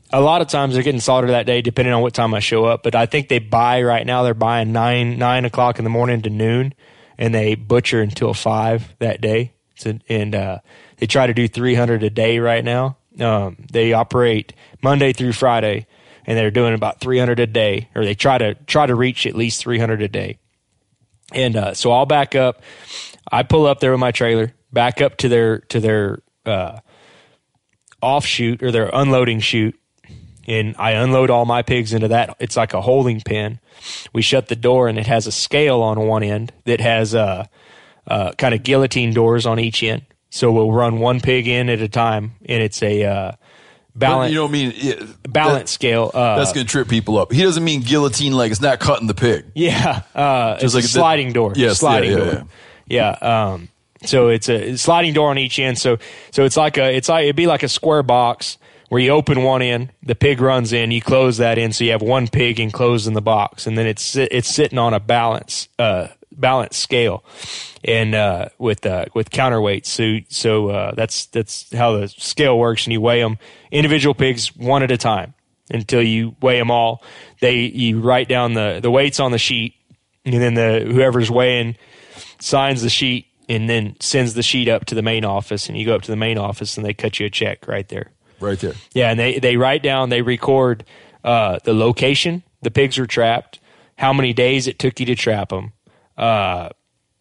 a lot of times they're getting slaughtered that day, depending on what time I show up. But I think they buy right now. They're buying nine nine o'clock in the morning to noon, and they butcher until five that day. So, and uh, they try to do three hundred a day right now. Um, they operate Monday through Friday, and they're doing about three hundred a day, or they try to try to reach at least three hundred a day. And uh, so I'll back up. I pull up there with my trailer, back up to their to their uh, offshoot or their unloading chute, and I unload all my pigs into that. It's like a holding pen. We shut the door, and it has a scale on one end that has uh, uh, kind of guillotine doors on each end. So we'll run one pig in at a time, and it's a uh, balance. You don't mean it, balance that, scale. Uh, that's going to trip people up. He doesn't mean guillotine like it's not cutting the pig. Yeah, uh, Just it's like a the- sliding door. Yes, sliding yeah, yeah, door. yeah. Yeah. Um, so it's a sliding door on each end. So so it's like a it's like it'd be like a square box where you open one end, the pig runs in, you close that in, so you have one pig enclosed in the box, and then it's it's sitting on a balance uh, balance scale, and uh, with uh, with counterweights. So so uh, that's that's how the scale works, and you weigh them individual pigs one at a time until you weigh them all. They you write down the the weights on the sheet, and then the whoever's weighing signs the sheet and then sends the sheet up to the main office, and you go up to the main office and they cut you a check right there. Right there. Yeah, and they, they write down, they record uh, the location the pigs were trapped, how many days it took you to trap them. Uh,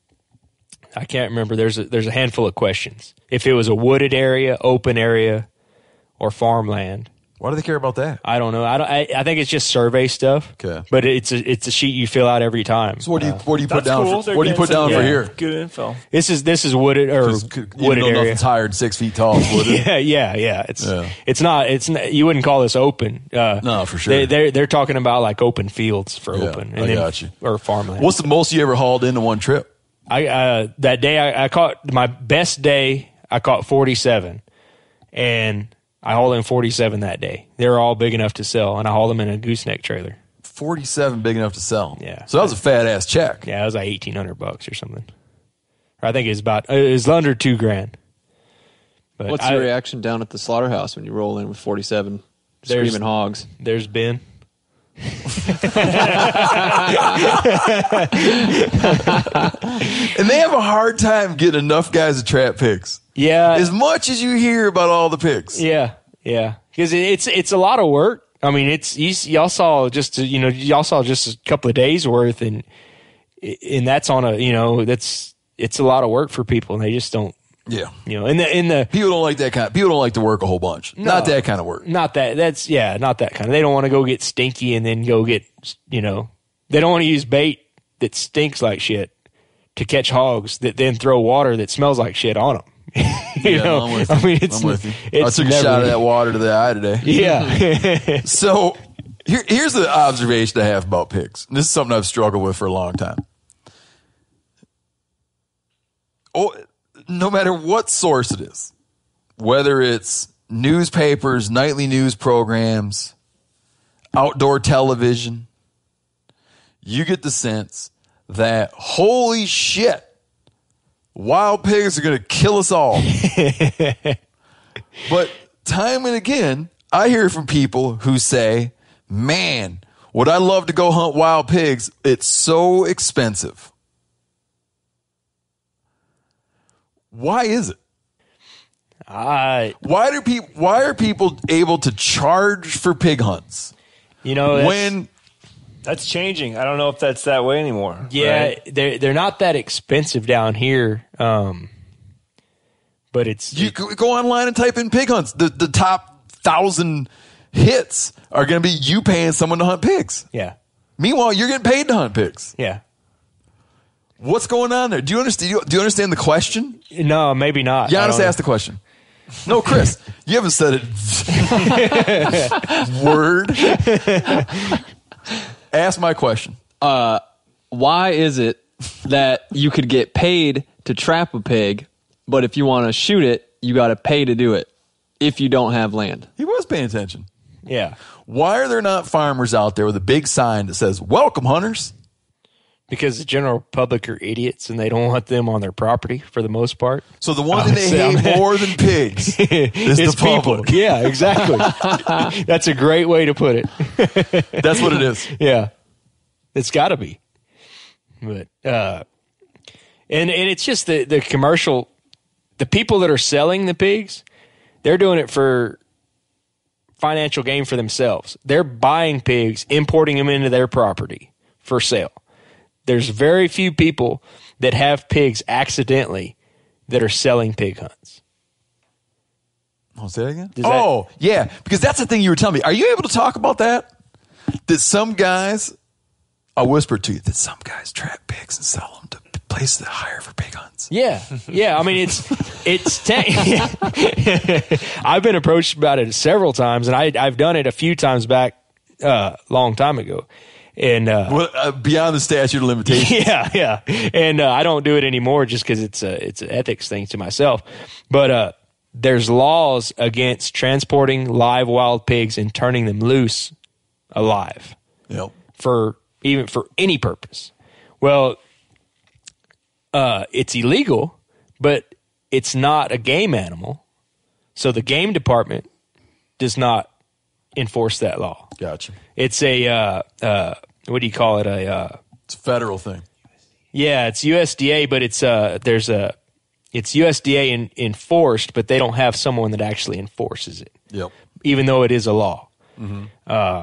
I can't remember. There's a, there's a handful of questions. If it was a wooded area, open area, or farmland. Why do they care about that? I don't know. I don't. I, I think it's just survey stuff. Okay. But it's a it's a sheet you fill out every time. So what do you Uh, what do you put That's down? cool. For, They're what do you getting put down some- for yeah, here? Good info. This is this is wooded or 'Cause c- you wooded know area. nothing's higher than six feet tall. Would it? Yeah, yeah, yeah. It's Yeah. it's not it's not, you wouldn't call this open. Uh, No, for sure. They, they're they're talking about like open fields for Yeah, open, I got you. or farmland. What's the most you ever hauled into one trip? I uh, that day I, I caught my best day. I caught forty-seven, and I hauled in forty-seven that day. They were all big enough to sell, and I hauled them in a gooseneck trailer. Forty-seven, big enough to sell. Yeah. So that was a fat ass check. Yeah, it was like eighteen hundred bucks or something. Or I think it was about it was under two grand. But What's I- your reaction down at the slaughterhouse when you roll in with forty-seven There's- screaming hogs? There's Ben. And they have a hard time getting enough guys to trap pigs. Yeah, As much as you hear about all the pigs. Yeah, yeah, because it's it's a lot of work. I mean, it's you, y'all saw just you know y'all saw just a couple of days worth, and and that's on a you know that's it's a lot of work for people, and they just don't Yeah. you know in the in the People don't like that kind. People don't like to work a whole bunch. Not that kind of work. not that that's yeah not that kind of. They don't want to go get stinky and then go get you know they don't want to use bait that stinks like shit to catch hogs that then throw water that smells like shit on them. you Yeah, know, no, I'm with I you. mean, it's I'm with you. I it's took a never- shot of that water to the eye today. Yeah. So here, here's the observation I have about pigs. And this is something I've struggled with for a long time. Oh, no matter what source it is, whether it's newspapers, nightly news programs, outdoor television, you get the sense that holy shit, wild pigs are going to kill us all. But time and again, I hear from people who say, man, would I love to go hunt wild pigs? It's so expensive. Why is it? I Why do people? Why are people able to charge for pig hunts you know that's- when? That's changing. I don't know if that's that way anymore. Yeah, right? they're they're not that expensive down here, um, but it's You go go online and type in pig hunts. The the top thousand hits are going to be you paying someone to hunt pigs. yeah, Meanwhile, you're getting paid to hunt pigs. yeah. What's going on there? Do you understand? Do you understand the question? No, maybe not. I Giannis don't- asked the question. No, Chris, you haven't said it. Word. Ask my question. Why is it that you could get paid to trap a pig, but if you want to shoot it, you got to pay to do it if you don't have land? He was paying attention. Yeah, Why are there not farmers out there with a big sign that says "Welcome, hunters"? because the general public are idiots and they don't want them on their property for the most part. So the one thing they hate more than pigs is it's the public. people. Yeah, exactly. That's a great way to put it. That's what it is. Yeah, it's got to be. But uh, and and it's just the the commercial, the people that are selling the pigs, they're doing it for financial gain for themselves. They're buying pigs, importing them into their property for sale. There's very few people that have pigs accidentally that are selling pig hunts. Oh, say that again? Does that- oh, yeah, because that's the thing you were telling me. Are you able to talk about that? That some guys, I whispered to you, that some guys trap pigs and sell them to places that hire for pig hunts. Yeah, yeah. I mean, it's it's. Te- I've been approached about it several times, and I I've done it a few times back, a uh, long time ago. And uh, well, uh, beyond the statute of limitations. Yeah, yeah. And uh, I don't do it anymore just because it's a it's an ethics thing to myself. But uh, there's laws against transporting live wild pigs and turning them loose alive. Yep. For even for any purpose. Well, uh, it's illegal, but it's not a game animal, so the game department does not enforce that law. Gotcha. It's a uh, uh, what do you call it? A uh, it's a federal thing. Yeah, it's U S D A, but it's uh, there's a it's U S D A in, enforced, but they don't have someone that actually enforces it. Yep. Even though it is a law. Mm-hmm. Uh,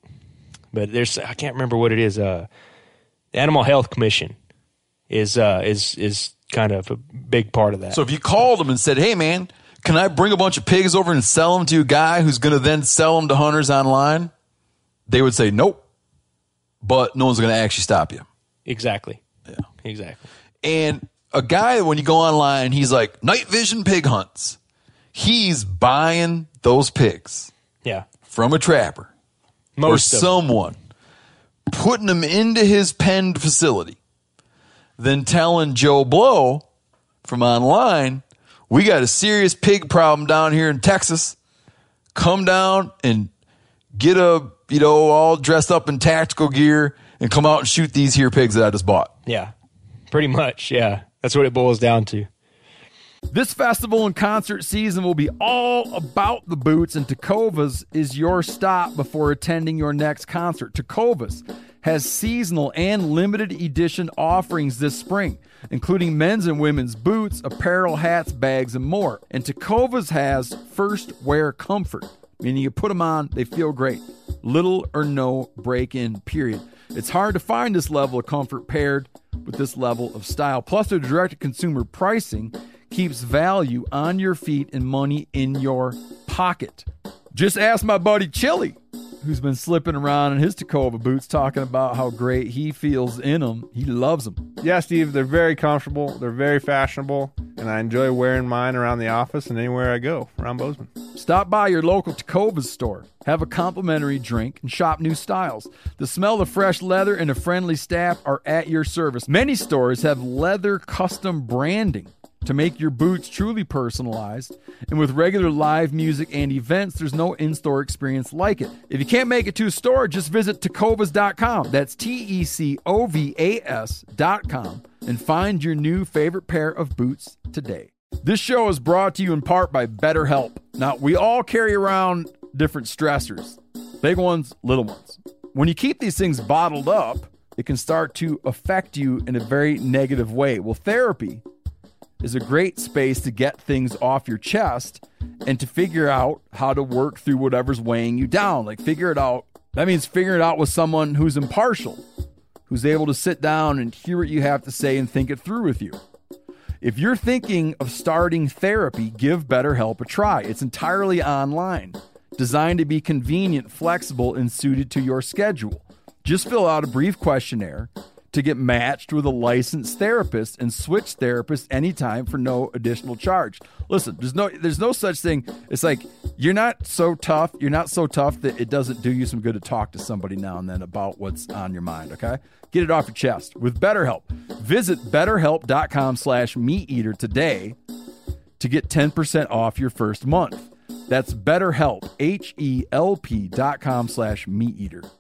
but there's I can't remember what it is. Uh, the Animal Health Commission is uh, is is kind of a big part of that. So if you called them and said, "Hey, man, can I bring a bunch of pigs over and sell them to a guy who's going to then sell them to hunters online?" They would say, "Nope," but no one's going to actually stop you. Exactly. Yeah. Exactly. And a guy, when you go online, he's like, Night Vision Pig Hunts. He's buying those pigs. Yeah. From a trapper. Most or of them. someone. Putting them into his penned facility. Then telling Joe Blow from online, we got a serious pig problem down here in Texas. Come down and get a, you know, all dressed up in tactical gear and come out and shoot these here pigs that I just bought. Yeah, pretty much. Yeah, that's what it boils down to. This festival and concert season will be all about the boots, and Tecovas is your stop before attending your next concert. Tecovas has seasonal and limited edition offerings this spring, including men's and women's boots, apparel, hats, bags, and more. And Tecovas has first wear comfort, meaning you put them on, they feel great. Little or no break-in, period. It's hard to find this level of comfort paired with this level of style. Plus, their direct-to-consumer pricing keeps value on your feet and money in your pocket. Just ask my buddy Chili, who's been slipping around in his Tecova boots, talking about how great he feels in them. He loves them. Yeah, Steve, they're very comfortable. They're very fashionable, and I enjoy wearing mine around the office and anywhere I go around Bozeman. Stop by your local Tecovas store, have a complimentary drink, and shop new styles. The smell of fresh leather and a friendly staff are at your service. Many stores have leather custom branding to make your boots truly personalized. And with regular live music and events, there's no in-store experience like it. If you can't make it to a store, just visit tecovas dot com. That's T E C O V A S dot com and find your new favorite pair of boots today. This show is brought to you in part by BetterHelp. Now, we all carry around different stressors, big ones, little ones. When you keep these things bottled up, it can start to affect you in a very negative way. Well, therapy is a great space to get things off your chest and to figure out how to work through whatever's weighing you down. Like, figure it out. That means figure it out with someone who's impartial, who's able to sit down and hear what you have to say and think it through with you. If you're thinking of starting therapy, give BetterHelp a try. It's entirely online, designed to be convenient, flexible, and suited to your schedule. Just fill out a brief questionnaire to get matched with a licensed therapist and switch therapists anytime for no additional charge. Listen, there's no there's no such thing. It's like you're not so tough. You're not so tough that it doesn't do you some good to talk to somebody now and then about what's on your mind, okay? Get it off your chest with BetterHelp. Visit betterhelp.com slash meateater today to get ten percent off your first month. That's BetterHelp, H E L P dot com slash meateater.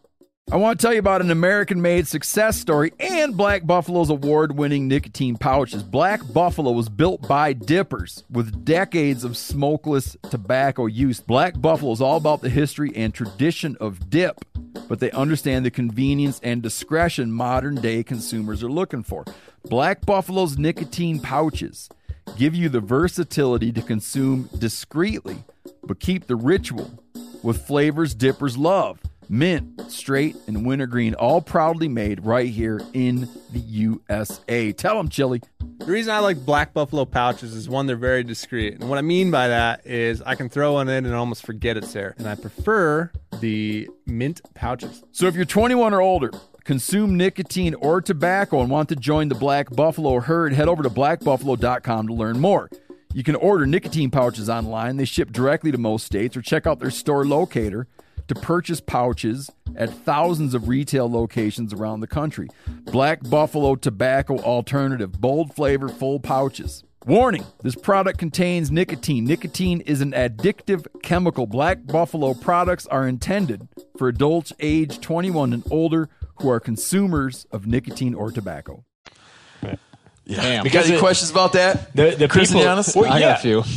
I want to tell you about an American-made success story and Black Buffalo's award-winning nicotine pouches. Black Buffalo was built by dippers with decades of smokeless tobacco use. Black Buffalo is all about the history and tradition of dip, but they understand the convenience and discretion modern-day consumers are looking for. Black Buffalo's nicotine pouches give you the versatility to consume discreetly, but keep the ritual with flavors dippers love. Mint, straight, and wintergreen, all proudly made right here in the U S A. Tell them, Chili. The reason I like Black Buffalo pouches is, one, they're very discreet. And what I mean by that is I can throw one in and almost forget it's there. And I prefer the mint pouches. So if you're twenty-one or older, consume nicotine or tobacco, and want to join the Black Buffalo herd, head over to black buffalo dot com to learn more. You can order nicotine pouches online. They ship directly to most states, or check out their store locator to purchase pouches at thousands of retail locations around the country. Black Buffalo Tobacco Alternative. Bold flavor, full pouches. Warning, this product contains nicotine. Nicotine is an addictive chemical. Black Buffalo products are intended for adults age twenty-one and older who are consumers of nicotine or tobacco. Yeah. You got any it, questions about that? The, the Chris people, and Giannis? well, I yeah. got a few.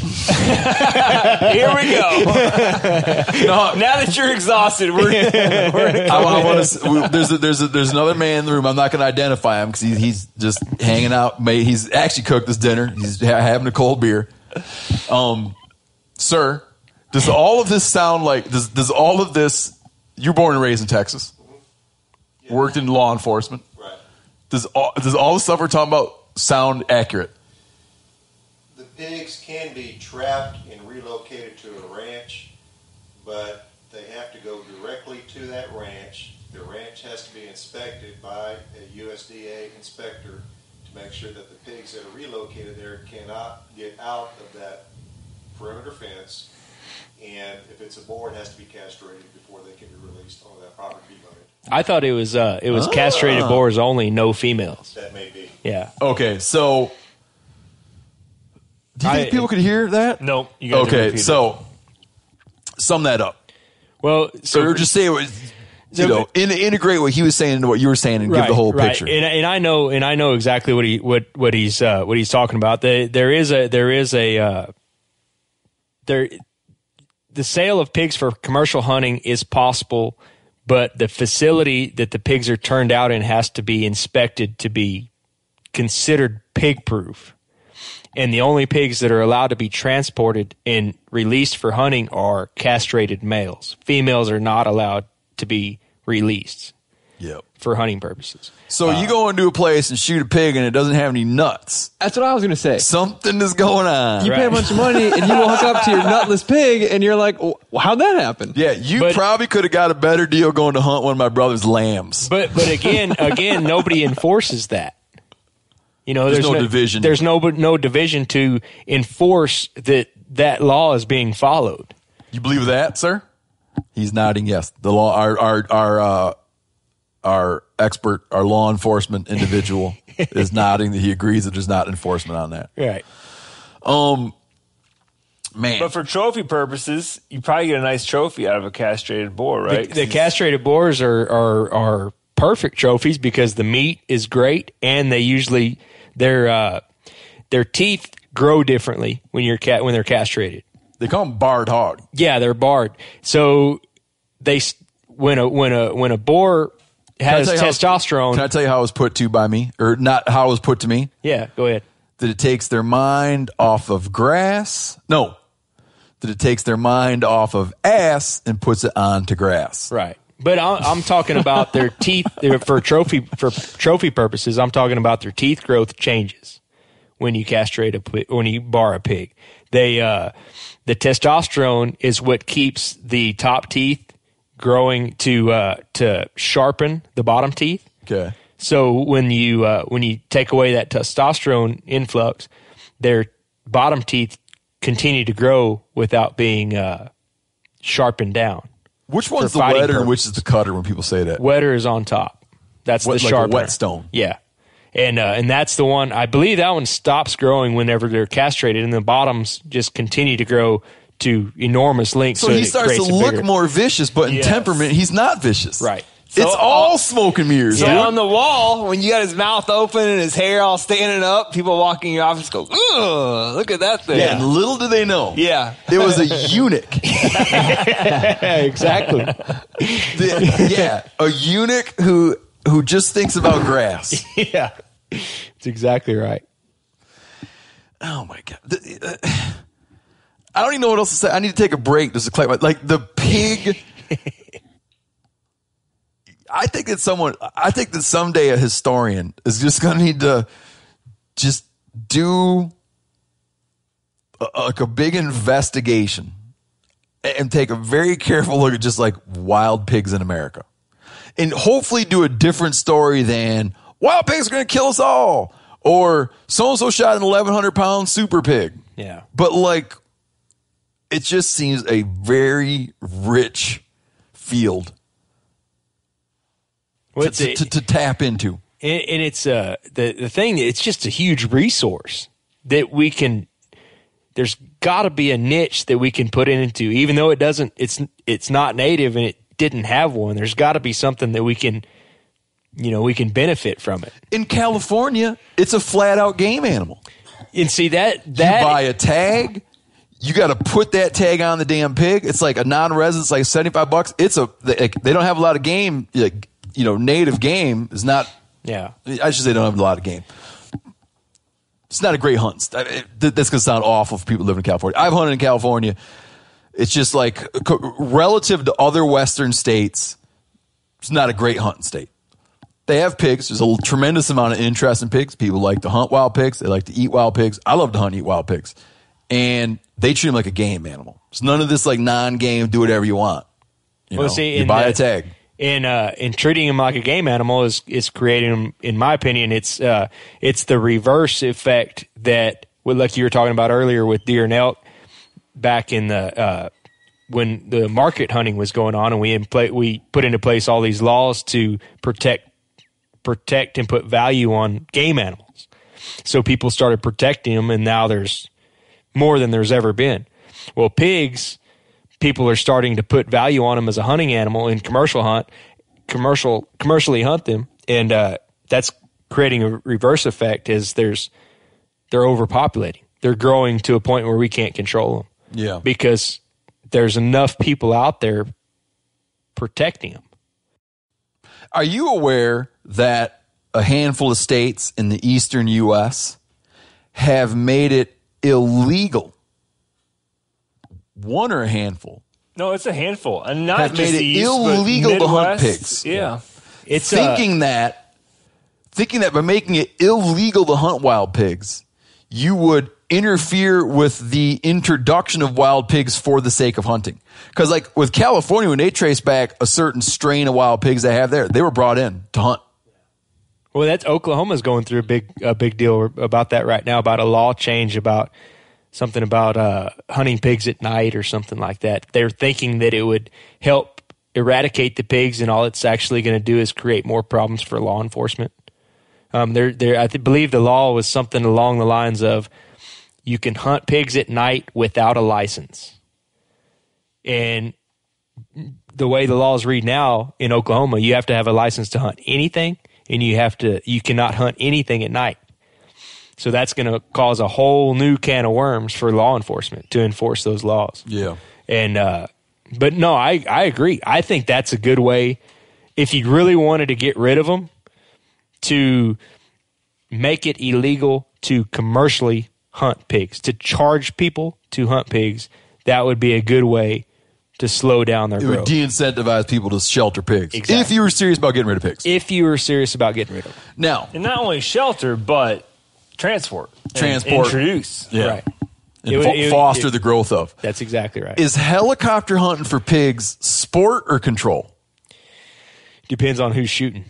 Here we go. No, Now that you're exhausted, we're, we're gonna I, I want to. There's a, there's a, there's another man in the room. I'm not going to identify him because he, he's just hanging out. Mate, he's actually cooked this dinner. He's ha- having a cold beer. Um, sir, does all of this sound like? Does does all of this? You're born and raised in Texas. Yeah. Worked in law enforcement. Right. Does all does all the stuff we're talking about sound accurate? The pigs can be trapped and relocated to a ranch, but they have to go directly to that ranch. The ranch has to be inspected by a U S D A inspector to make sure that the pigs that are relocated there cannot get out of that perimeter fence. And if it's a boar, it has to be castrated before they can be released on that property limit. I thought it was uh, it was Ah. castrated boars only, no females. That may be. Yeah. Okay, so do you think I- people could hear that? No. You gotta Okay, repeat it. so sum that up. well, so Or just say it was, you So- know, in, integrate what he was saying into what you were saying and give the whole right. picture. And, and I know, and I know exactly what he what what he's uh, what he's talking about. The, there is a there is a uh, there the sale of pigs for commercial hunting is possible, but the facility that the pigs are turned out in has to be inspected to be considered pig proof. And the only pigs that are allowed to be transported and released for hunting are castrated males. Females are not allowed to be released Yep. for hunting purposes. So you go into a place and shoot a pig and it doesn't have any nuts. That's what I was going to say. Something is going on. You pay a Right. bunch of money and you walk up to your nutless pig and you're like, well, how'd that happen? Yeah, you But- probably could have got a better deal going to hunt one of my brother's lambs. But but again, again, nobody enforces that. You know, There's there's, no division. There's no no division to enforce that that law is being followed. You believe that, sir? He's nodding yes. The law, our our our uh, our expert, our law enforcement individual is nodding that he agrees that there's not enforcement on that. Right. Um, man, But for trophy purposes, you probably get a nice trophy out of a castrated boar, right? The, the castrated boars are, are are perfect trophies because the meat is great, and they usually their uh, their teeth grow differently when you're cat when they're castrated. they call him barred hog. Yeah, they're barred. So they s- when a when a when a boar has Can I tell you how- testosterone. Can I tell you how it was put to by me, or not? How it was put to me? yeah, go ahead. That it takes their mind off of grass. No, that it takes their mind off of ass and puts it onto grass. Right. But I'm, I'm talking about their teeth for trophy for trophy purposes. I'm talking about their teeth growth changes when you castrate a pi- when you bar a pig. They uh, the testosterone is what keeps the top teeth growing to uh, to sharpen the bottom teeth. Okay. So when you uh, when you take away that testosterone influx, their bottom teeth continue to grow without being uh, sharpened down. Which one's For the fighting wetter and which purposes. is the cutter when people say that? Wetter is on top. That's What, the like a sharpener. whetstone? Yeah, and uh, and that's the one. I believe that one stops growing whenever they're castrated, and the bottoms just continue to grow to enormous lengths. So that he it starts creates to a look bigger- more vicious, but in Yes. temperament, he's not vicious. Right. So it's all, all smoke and mirrors. So dude. on the wall, when you got his mouth open and his hair all standing up, people walking in your office go, ugh, look at that thing. Yeah, and little do they know. Yeah. It was a eunuch. Exactly. The, yeah, a eunuch who who just thinks about grass. Yeah. It's exactly right. Oh, my God. The, uh, I don't even know what else to say. I need to take a break just to collect my, like the pig. I think that someone, I think that someday a historian is just going to need to just do a, like a big investigation and take a very careful look at just like wild pigs in America, and hopefully do a different story than wild pigs are going to kill us all, or so-and-so shot an eleven hundred pound super pig. Yeah. But like, it just seems a very rich field Well, to, a, to, to tap into. And, and it's uh, the, the thing, it's just a huge resource that we can, there's got to be a niche that we can put it into, even though it doesn't, it's, it's not native and it didn't have one. There's got to be something that we can, you know, we can benefit from it. In California, it's a flat out game animal. And see that, that you buy a tag, you got to put that tag on the damn pig. It's like a non-resident, it's like seventy-five bucks. It's a, they, they don't have a lot of game, like, you know, native game is not, yeah. I should say they don't have a lot of game. It's not a great hunt. That's going to sound awful for people living in California. I've hunted in California. It's just like, relative to other Western states, it's not a great hunting state. They have pigs. There's a tremendous amount of interest in pigs. People like to hunt wild pigs. They like to eat wild pigs. I love to hunt and eat wild pigs. And they treat them like a game animal. It's none of this like non-game, do whatever you want. You well, know, see, you buy the, a tag. In uh, in treating him like a game animal is is creating him, in my opinion, it's uh, it's the reverse effect that, well, like you were talking about earlier with deer and elk, back in the uh, when the market hunting was going on, and we in play, we put into place all these laws to protect protect and put value on game animals. So people started protecting them, and now there's more than there's ever been. Well, pigs, people are starting to put value on them as a hunting animal in commercial hunt, commercial commercially hunt them, and uh, that's creating a reverse effect. As there's they're overpopulating, they're growing to a point where we can't control them. Yeah, because there's enough people out there protecting them. Are you aware that a handful of states in the eastern U S have made it illegal? One or a handful? No, it's a handful, and not have just made it the East, illegal but to hunt Midwest. pigs. Yeah, it's thinking uh, that, thinking that by making it illegal to hunt wild pigs, you would interfere with the introduction of wild pigs for the sake of hunting. Because, like with California, when they trace back a certain strain of wild pigs they have there, they were brought in to hunt. Well, that's Oklahoma's going through a big a big deal about that right now, about a law change about something about uh, hunting pigs at night or something like that. They're thinking that it would help eradicate the pigs, and all it's actually going to do is create more problems for law enforcement. Um, they're, they're, I th- believe the law was something along the lines of you can hunt pigs at night without a license. And the way the laws read now in Oklahoma, you have to have a license to hunt anything, and you have to you cannot hunt anything at night. So that's going to cause a whole new can of worms for law enforcement to enforce those laws. Yeah. And uh, but no, I I agree. I think that's a good way, if you really wanted to get rid of them, to make it illegal to commercially hunt pigs, to charge people to hunt pigs. That would be a good way to slow down their It growth. would de-incentivize people to shelter pigs. Exactly. If you were serious about getting rid of pigs. If you were serious about getting rid of them. Now, and not only shelter, but transport, transport, and introduce, yeah, right, and it would, fo- it, foster it, the growth of. That's exactly right. Is helicopter hunting for pigs sport or control? Depends on who's shooting.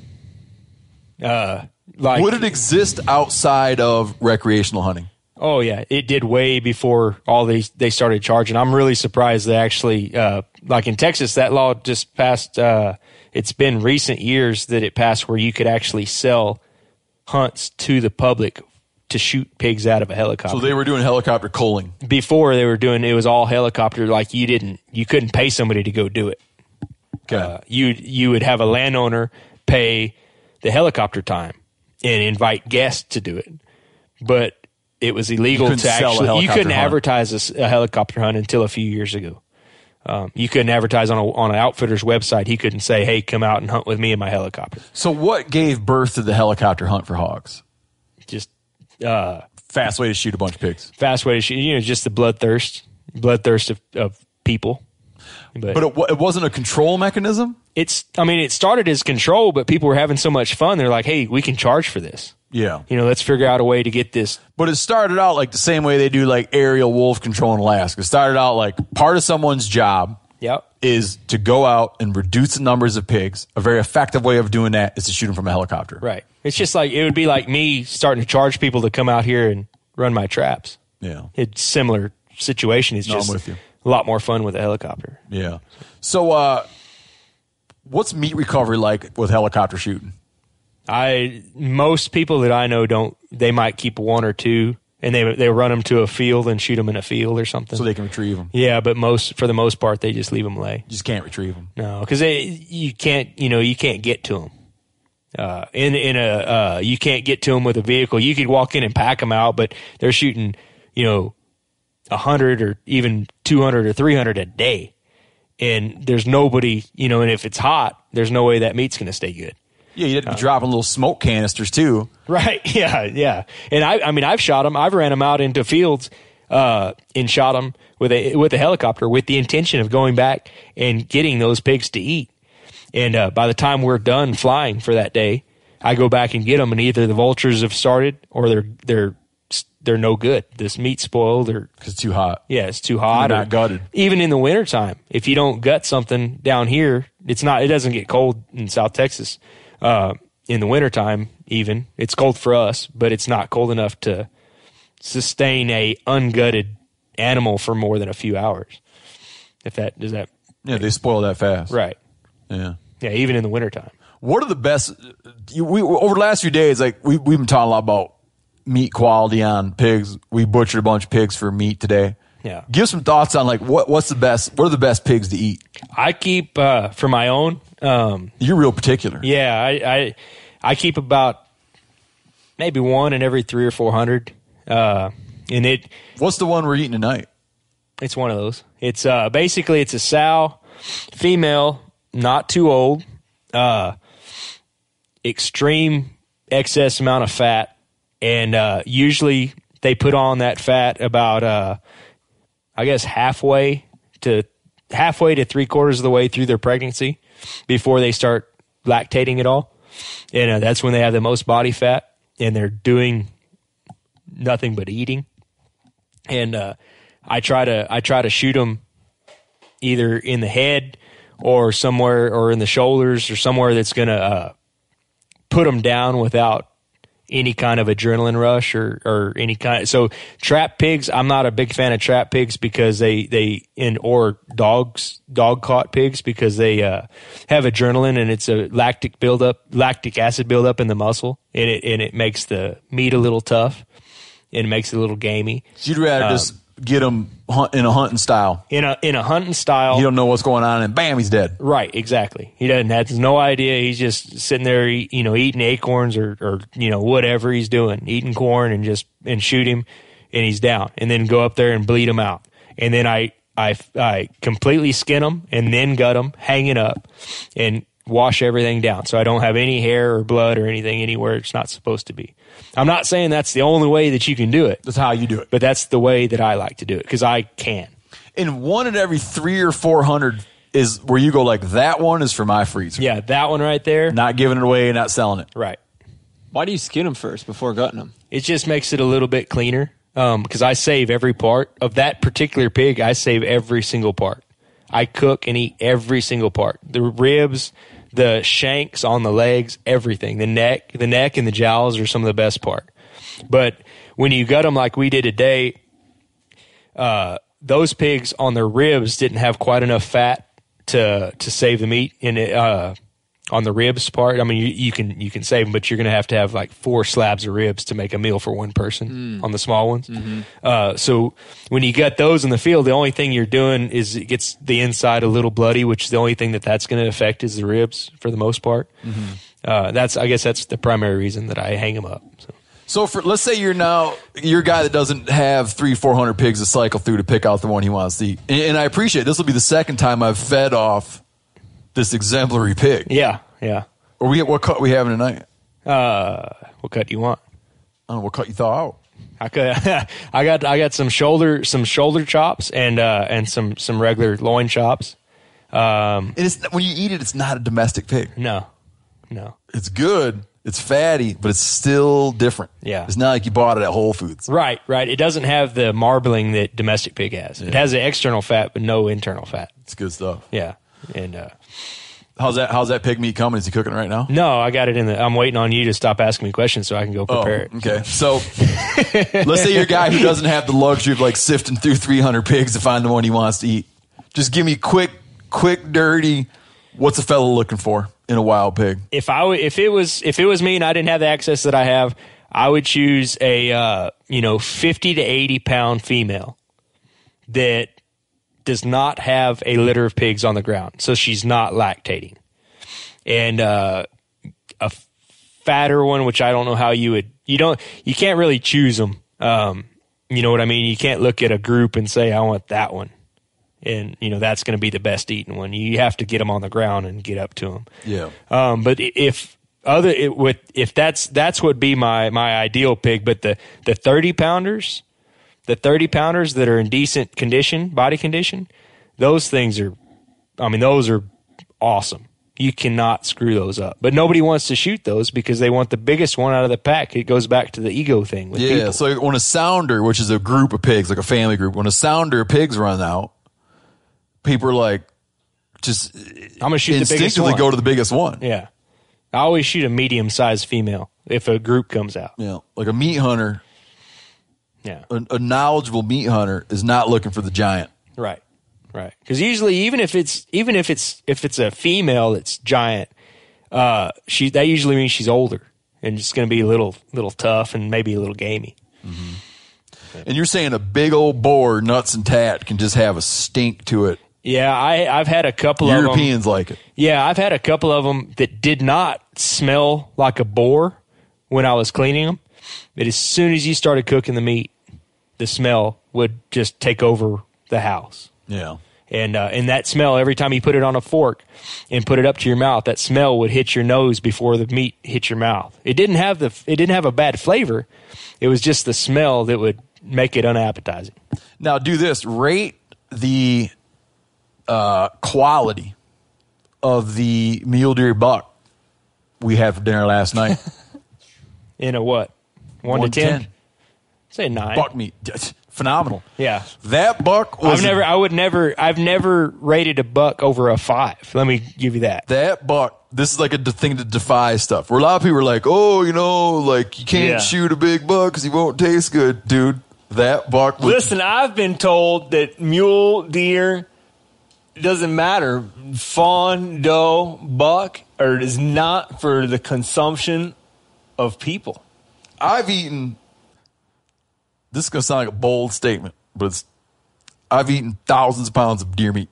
Uh, like, would it exist outside of recreational hunting? Oh yeah, it did way before all these they started charging. I'm really surprised they actually, uh, like in Texas, that law just passed. Uh, it's been recent years that it passed where you could actually sell hunts to the public to shoot pigs out of a helicopter. So they were doing helicopter culling. Before they were doing, it was all helicopter. Like you didn't, you couldn't pay somebody to go do it. Okay. Uh, you you would have a landowner pay the helicopter time and invite guests to do it, but it was illegal couldn't to sell a actually. You helicopter couldn't hunt. advertise a, s- a helicopter hunt until a few years ago. Um, you couldn't advertise on a, on an outfitter's website. He couldn't say, "Hey, come out and hunt with me in my helicopter." So what gave birth to the helicopter hunt for hogs? Just uh, Fast way to shoot a bunch of pigs. fast way to shoot. You know, just the bloodthirst, bloodthirst of, of people. But, But it, wa- it wasn't a control mechanism? it's. I mean, it started as control, but people were having so much fun. They're like, "Hey, we can charge for this." Yeah. You know, let's figure out a way to get this. But it started out like the same way they do like aerial wolf control in Alaska. It started out like part of someone's job Yep. is to go out and reduce the numbers of pigs. A very effective way of doing that is to shoot them from a helicopter. Right. It's just like it would be like me starting to charge people to come out here and run my traps. Yeah. It's similar situation. It's No, I'm just with you. a lot more fun with a helicopter. Yeah. So, uh, what's meat recovery like with helicopter shooting? I most people that I know don't. They might keep one or two, and they they run them to a field and shoot them in a field or something. So they can retrieve them. Yeah, but most for the most part, they just leave them lay. You just can't retrieve them. No, because you can't. You know, you can't get to them. Uh, in in a uh, you can't get to them with a vehicle. You could walk in and pack them out, but they're shooting, you know, a hundred or even two hundred or three hundred a day, and there's nobody. You know, and if it's hot, there's no way that meat's going to stay good. Yeah, you'd have to be dropping little smoke canisters too. Right. Yeah. Yeah. And I, I mean, I've shot them. I've ran them out into fields, uh, and shot them with a, with a helicopter with the intention of going back and getting those pigs to eat. And, uh, by the time we're done flying for that day, I go back and get them, and either the vultures have started or they're, they're, they're no good. This meat's spoiled or because it's too hot. Yeah. It's too hot. They're or not gutted. Even in the wintertime, if you don't gut something down here, it's not, it doesn't get cold in South Texas. Uh, in the wintertime, even it's cold for us, but it's not cold enough to sustain a ungutted animal for more than a few hours. If that does that, Yeah, they spoil that fast. right? Yeah. Yeah, even in the wintertime. What are the best? You, we over the last few days, like we we've been talking a lot about meat quality on pigs. We butchered a bunch of pigs for meat today. Yeah. Give some thoughts on like what what's the best? What are the best pigs to eat? I keep uh, for my own. Um, You're real particular. yeah, I, I I keep about maybe one in every three or four hundred, uh, and it. What's the one we're eating tonight? It's one of those. It's uh, basically it's a sow, female, not too old, uh, extreme excess amount of fat, and uh, usually they put on that fat about uh, I guess halfway to halfway to three quarters of the way through their pregnancy before they start lactating at all, and uh, that's when they have the most body fat, and they're doing nothing but eating, and uh, I try to I try to shoot them either in the head or somewhere or in the shoulders or somewhere that's going to uh, put them down without any kind of adrenaline rush or, or any kind. So trap pigs, I'm not a big fan of trap pigs because they, they in or dogs, dog caught pigs because they uh, have adrenaline and it's a lactic buildup, lactic acid buildup in the muscle, and it and it makes the meat a little tough and it makes it a little gamey. So you'd rather Um, just get them hunt, in a hunting style. In a in a hunting style, You don't know what's going on, and bam, he's dead. right? Exactly. He doesn't has no idea. He's just sitting there, eat- you know, eating acorns or or you know whatever he's doing, eating corn, and just and shoot him, and he's down. And then go up there and bleed him out. And then I I I completely skin him and then gut him, hang it up, and wash everything down so I don't have any hair or blood or anything anywhere it's not supposed to be. I'm not saying that's the only way that you can do it, That's how you do it. but that's the way that I like to do it because I can. And one in every three or four hundred is where you go like that one is for my freezer. Yeah, that one right there. Not giving it away, not selling it. Right. Why do you skin them first before gutting them? It just makes it a little bit cleaner because I save every part of that particular pig. I save every single part. I cook and eat every single part. The ribs, the shanks on the legs, everything. The neck, the neck and the jowls are some of the best part. But when you gut them like we did today, uh, those pigs on their ribs didn't have quite enough fat to to save the meat. And it, uh, on the ribs part. I mean, you, you can you can save them, but you're going to have to have like four slabs of ribs to make a meal for one person Mm. on the small ones. Mm-hmm. Uh, so when you gut those in the field, the only thing you're doing is it gets the inside a little bloody, which is the only thing that that's going to affect is the ribs for the most part. Mm-hmm. Uh, that's I guess that's the primary reason that I hang them up. So. So for let's say you're now you're a guy that doesn't have three four hundred pigs to cycle through to pick out the one he wants to eat, and, and I appreciate this will be the second time I've fed off this exemplary pig. Yeah, yeah. Or we what cut we having tonight? Uh, what cut do you want? I don't know what cut you thought out. I could. I got. I got some shoulder, some shoulder chops, and uh, and some some regular loin chops. Um, and it's when you eat it, it's not a domestic pig. No, no. It's good. It's fatty, but it's still different. Yeah. It's not like you bought it at Whole Foods. Right, right. It doesn't have the marbling that domestic pig has. Yeah. It has the external fat, but no internal fat. It's good stuff. Yeah, and uh, how's that? How's that pig meat coming? Is he cooking it right now? no, I got it in the. I'm waiting on you to stop asking me questions so I can go prepare oh, it. Okay, so let's say you're a guy who doesn't have the luxury of like sifting through three hundred pigs to find the one he wants to eat. Just give me quick, quick, dirty. What's a fella looking for in a wild pig? If I w- if it was if it was me and I didn't have the access that I have, I would choose a uh, you know fifty to eighty pound female that does not have a litter of pigs on the ground, so she's not lactating, and uh, a fatter one, which I don't know how you would you don't you can't really choose them. Um, you know what I mean? You can't look at a group and say I want that one. And, you know, that's going to be the best eating one. You have to get them on the ground and get up to them. Yeah. Um, but if other, it, with, if that's, that's what would be my, my ideal pig. But the, the thirty pounders, the thirty pounders that are in decent condition, body condition, those things are, I mean, those are awesome. You cannot screw those up. But nobody wants to shoot those because they want the biggest one out of the pack. It goes back to the ego thing with yeah. people. So when a sounder, which is a group of pigs, like a family group, when a sounder of pigs run out, people are like, just I'm gonna shoot the biggest instinctively one. go to the biggest one. Yeah. I always shoot a medium-sized female if a group comes out. Yeah, like a meat hunter. Yeah. A, a knowledgeable meat hunter is not looking for the giant. Right. Right. Because usually, even if it's even if it's if it's a female that's giant, uh, she that usually means she's older and it's going to be a little little tough and maybe a little gamey. Mm-hmm. And you're saying a big old boar, nuts and tat, can just have a stink to it. Yeah, I I've had a couple of them. Europeans like it. Yeah, I've had a couple of them that did not smell like a boar when I was cleaning them. But as soon as you started cooking the meat, the smell would just take over the house. Yeah. And uh, and that smell, every time you put it on a fork and put it up to your mouth, that smell would hit your nose before the meat hit your mouth. It didn't have the it didn't have a bad flavor. It was just the smell that would make it unappetizing. Now do this. Rate the uh, quality of the mule deer buck we had for dinner last night. In a what? One, One to ten? ten. Say nine. Buck meat. Phenomenal. Yeah. That buck was I've never I would never I've never rated a buck over a five. Let me give you that. That buck, this is like a de- thing to defy stuff. Where a lot of people are like, oh, you know, like you can't Yeah. shoot a big buck because he won't taste good. Dude, that buck was... Listen, I've been told that mule deer, it doesn't matter, fawn, doe, buck, or it is not for the consumption of people. I've eaten... This is going to sound like a bold statement, but it's, I've eaten thousands of pounds of deer meat.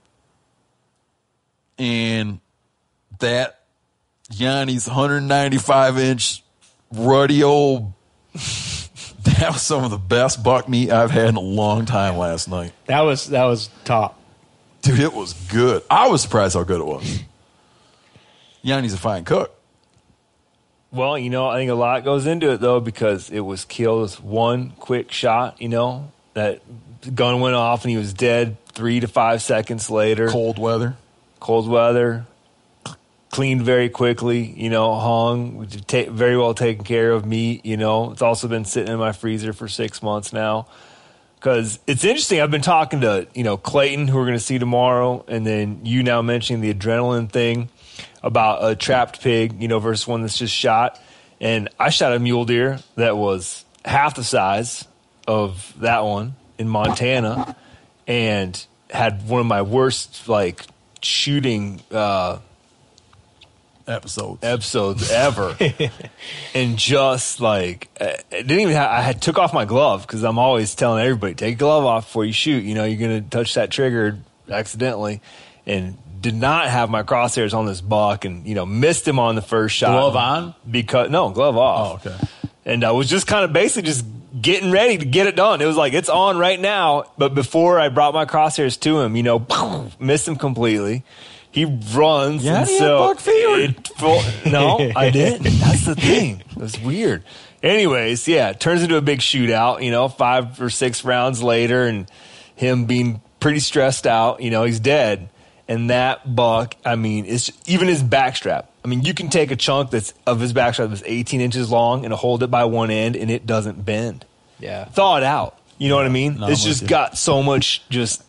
And that Yanni's one ninety-five inch ruddy old, that was some of the best buck meat I've had in a long time last night. That was that was top. Dude, it was good. I was surprised how good it was. Yanni's a fine cook. Well, you know, I think a lot goes into it, though, because it was killed with one quick shot, you know. That gun went off and he was dead three to five seconds later. Cold weather. Cold weather. Cleaned very quickly, you know, hung, ta- very well taken care of meat, you know. It's also been sitting in my freezer for six months now. Because it's interesting. I've been talking to, you know, Clayton, who we're going to see tomorrow, and then you now mentioning the adrenaline thing about a trapped pig, you know, versus one that's just shot. And I shot a mule deer that was half the size of that one in Montana and had one of my worst, like, shooting uh, episodes. episodes ever. And just like, it didn't even have, I had took off my glove because I'm always telling everybody, take your glove off before you shoot. You know, you're going to touch that trigger accidentally. And did not have my crosshairs on this buck and, you know, missed him on the first shot. Glove on? Because, no, glove off. Oh, okay. And I was just kind of basically just getting ready to get it done. It was like, it's on right now. But before I brought my crosshairs to him, you know, missed him completely. He runs. Yeah, and he so had buck fever. it full, no, I didn't. That's the thing. It's weird. Anyways, yeah, it turns into a big shootout, you know, five or six rounds later and him being pretty stressed out. You know, he's dead. And that buck, I mean, it's even his backstrap. I mean, you can take a chunk that's of his backstrap that's eighteen inches long and hold it by one end and it doesn't bend. Yeah. Thaw it out. You know what I mean? No, it's I'm just with you. got so much just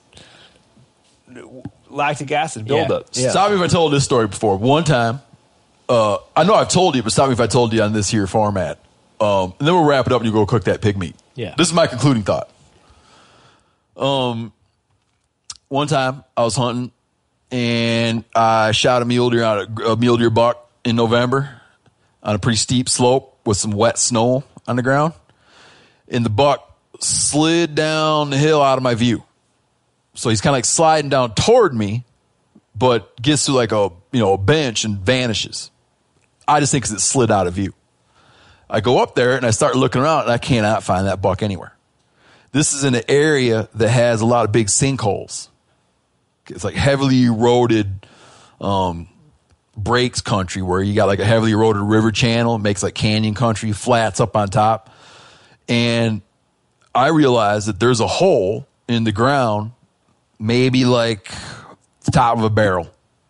lactic acid buildup. Yeah. Stop me if I told this story before. One time, uh, I know I've told you, but stop me if I told you on this here format. Um, and then we'll wrap it up and you go cook that pig meat. Yeah. This is my concluding thought. Um, one time I was hunting and I shot a mule deer on a, a mule deer buck in November on a pretty steep slope with some wet snow on the ground. And the buck slid down the hill out of my view. So he's kind of like sliding down toward me, but gets to like a, you know, a bench and vanishes. I just think 'cause it slid out of view. I go up there and I start looking around and I cannot find that buck anywhere. This is in an area that has a lot of big sinkholes. It's like heavily eroded um, breaks country where you got like a heavily eroded river channel. It makes like canyon country, flats up on top. And I realized that there's a hole in the ground, maybe like the top of a barrel.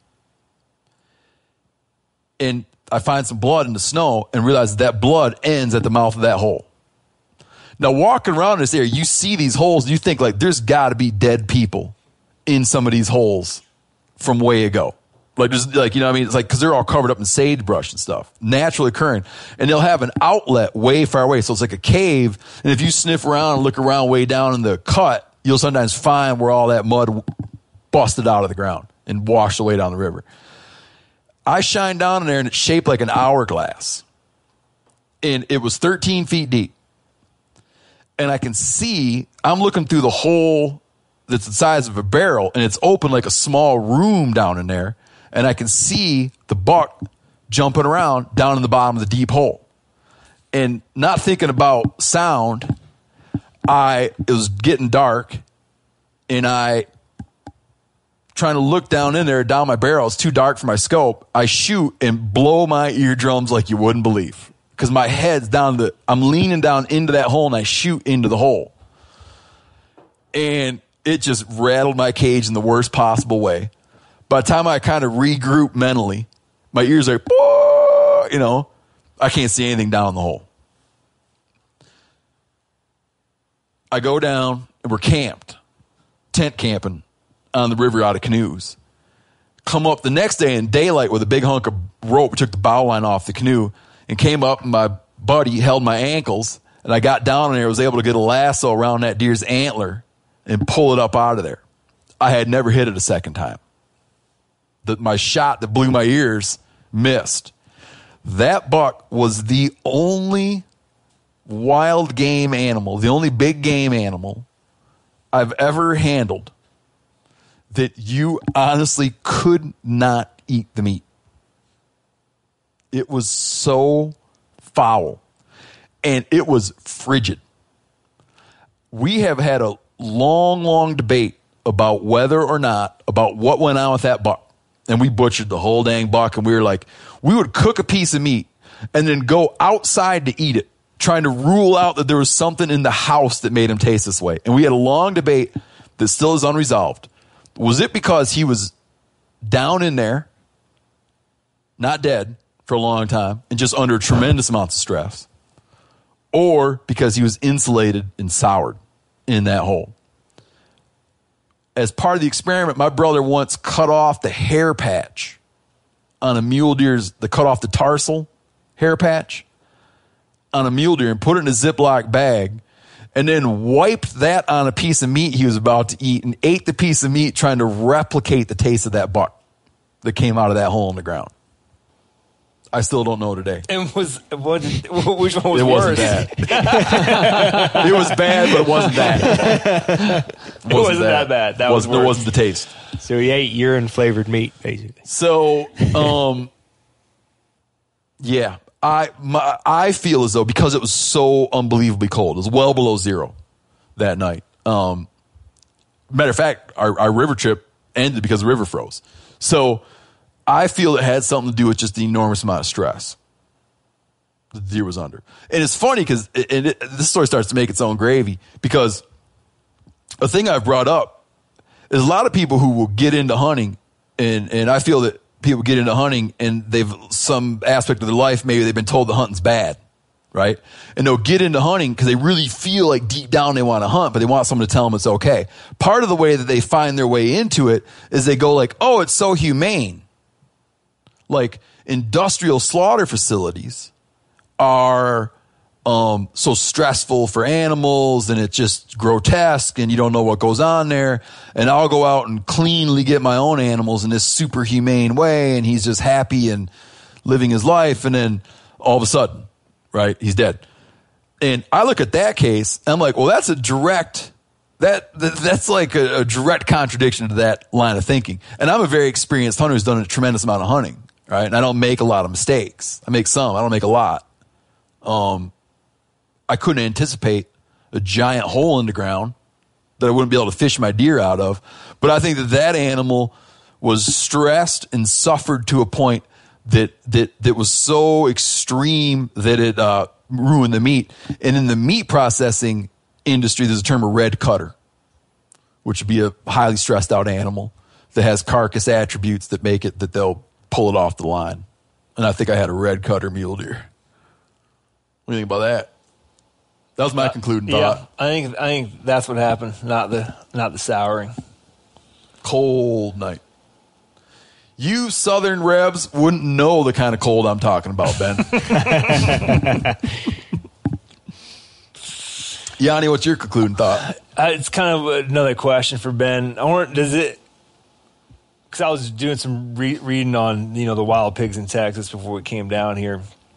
And I find some blood in the snow and realize that blood ends at the mouth of that hole. Now, walking around this area, you see these holes, and you think like there's got to be dead people in some of these holes from way ago. Like, there's, like, you know what I mean? It's like, because they're all covered up in sagebrush and stuff, naturally occurring. And they'll have an outlet way far away. So it's like a cave. And if you sniff around and look around way down in the cut, you'll sometimes find where all that mud busted out of the ground and washed away down the river. I shined down in there and it's shaped like an hourglass. And it was thirteen feet deep. And I can see, I'm looking through the hole that's the size of a barrel, and it's open like a small room down in there. And I can see the buck jumping around down in the bottom of the deep hole. And not thinking about sound, I, it was getting dark, and I, trying to look down in there, down my barrel, it's too dark for my scope. I shoot and blow my eardrums like you wouldn't believe. Because my head's down the, I'm leaning down into that hole and I shoot into the hole. And it just rattled my cage in the worst possible way. By the time I kind of regroup mentally, my ears are, you know, I can't see anything down the hole. I go down and we're camped, tent camping on the river out of canoes. Come up the next day in daylight with a big hunk of rope. We took the bow line off the canoe and came up, and my buddy held my ankles, and I got down in there, was able to get a lasso around that deer's antler and pull it up out of there. I had never hit it a second time. The, my shot that blew my ears missed. That buck was the only wild game animal, the only big game animal I've ever handled that you honestly could not eat the meat. It was so foul, and it was frigid. We have had a long, long debate about whether or not, about what went on with that buck. And we butchered the whole dang buck, and we were like, we would cook a piece of meat and then go outside to eat it, trying to rule out that there was something in the house that made him taste this way. And we had a long debate that still is unresolved. Was it because he was down in there, not dead, for a long time and just under tremendous amounts of stress, or because he was insulated and soured in that hole? As part of the experiment, my brother once cut off the hair patch on a mule deer's, the cut off the tarsal hair patch on a mule deer and put it in a Ziploc bag and then wiped that on a piece of meat he was about to eat and ate the piece of meat trying to replicate the taste of that buck that came out of that hole in the ground. I still don't know today. And was what? Which one was It worse? wasn't bad. It was bad, but it wasn't bad. It wasn't that bad. That was wasn't, it worse. wasn't the taste. So he ate urine flavored meat, basically. So, um, yeah, I my, I feel as though because it was so unbelievably cold, it was well below zero that night. Um, matter of fact, our, our river trip ended because the river froze. So I feel it had something to do with just the enormous amount of stress the deer was under. And it's funny because and it, this story starts to make its own gravy because a thing I've brought up is a lot of people who will get into hunting, and, and I feel that people get into hunting and they've some aspect of their life, maybe they've been told the hunting's bad, right? And they'll get into hunting because they really feel like deep down they want to hunt, but they want someone to tell them it's okay. Part of the way that they find their way into it is they go like, oh, it's so humane. Like industrial slaughter facilities are um, so stressful for animals, and it's just grotesque, and you don't know what goes on there. And I'll go out and cleanly get my own animals in this super humane way, and he's just happy and living his life. And then all of a sudden, right, he's dead. And I look at that case, and I'm like, well, that's a direct that, that that's like a, a direct contradiction to that line of thinking. And I'm a very experienced hunter who's done a tremendous amount of hunting, right? And I don't make a lot of mistakes. I make some. I don't make a lot. Um, I couldn't anticipate a giant hole in the ground that I wouldn't be able to fish my deer out of. But I think that that animal was stressed and suffered to a point that that that was so extreme that it uh, ruined the meat. And in the meat processing industry, there's a term of red cutter, which would be a highly stressed out animal that has carcass attributes that make it that they'll pull it off the line. And I think I had a red cutter mule deer. What do you think about that? That was my concluding thought. Yeah, I think I think that's what happened. Not the not the souring. Cold night. You Southern Rebs wouldn't know the kind of cold I'm talking about, Ben. Yanni, what's your concluding thought? Uh, it's kind of another question for Ben. I wonder, does it? Because I was doing some re- reading on you know the wild pigs in Texas before we came down here.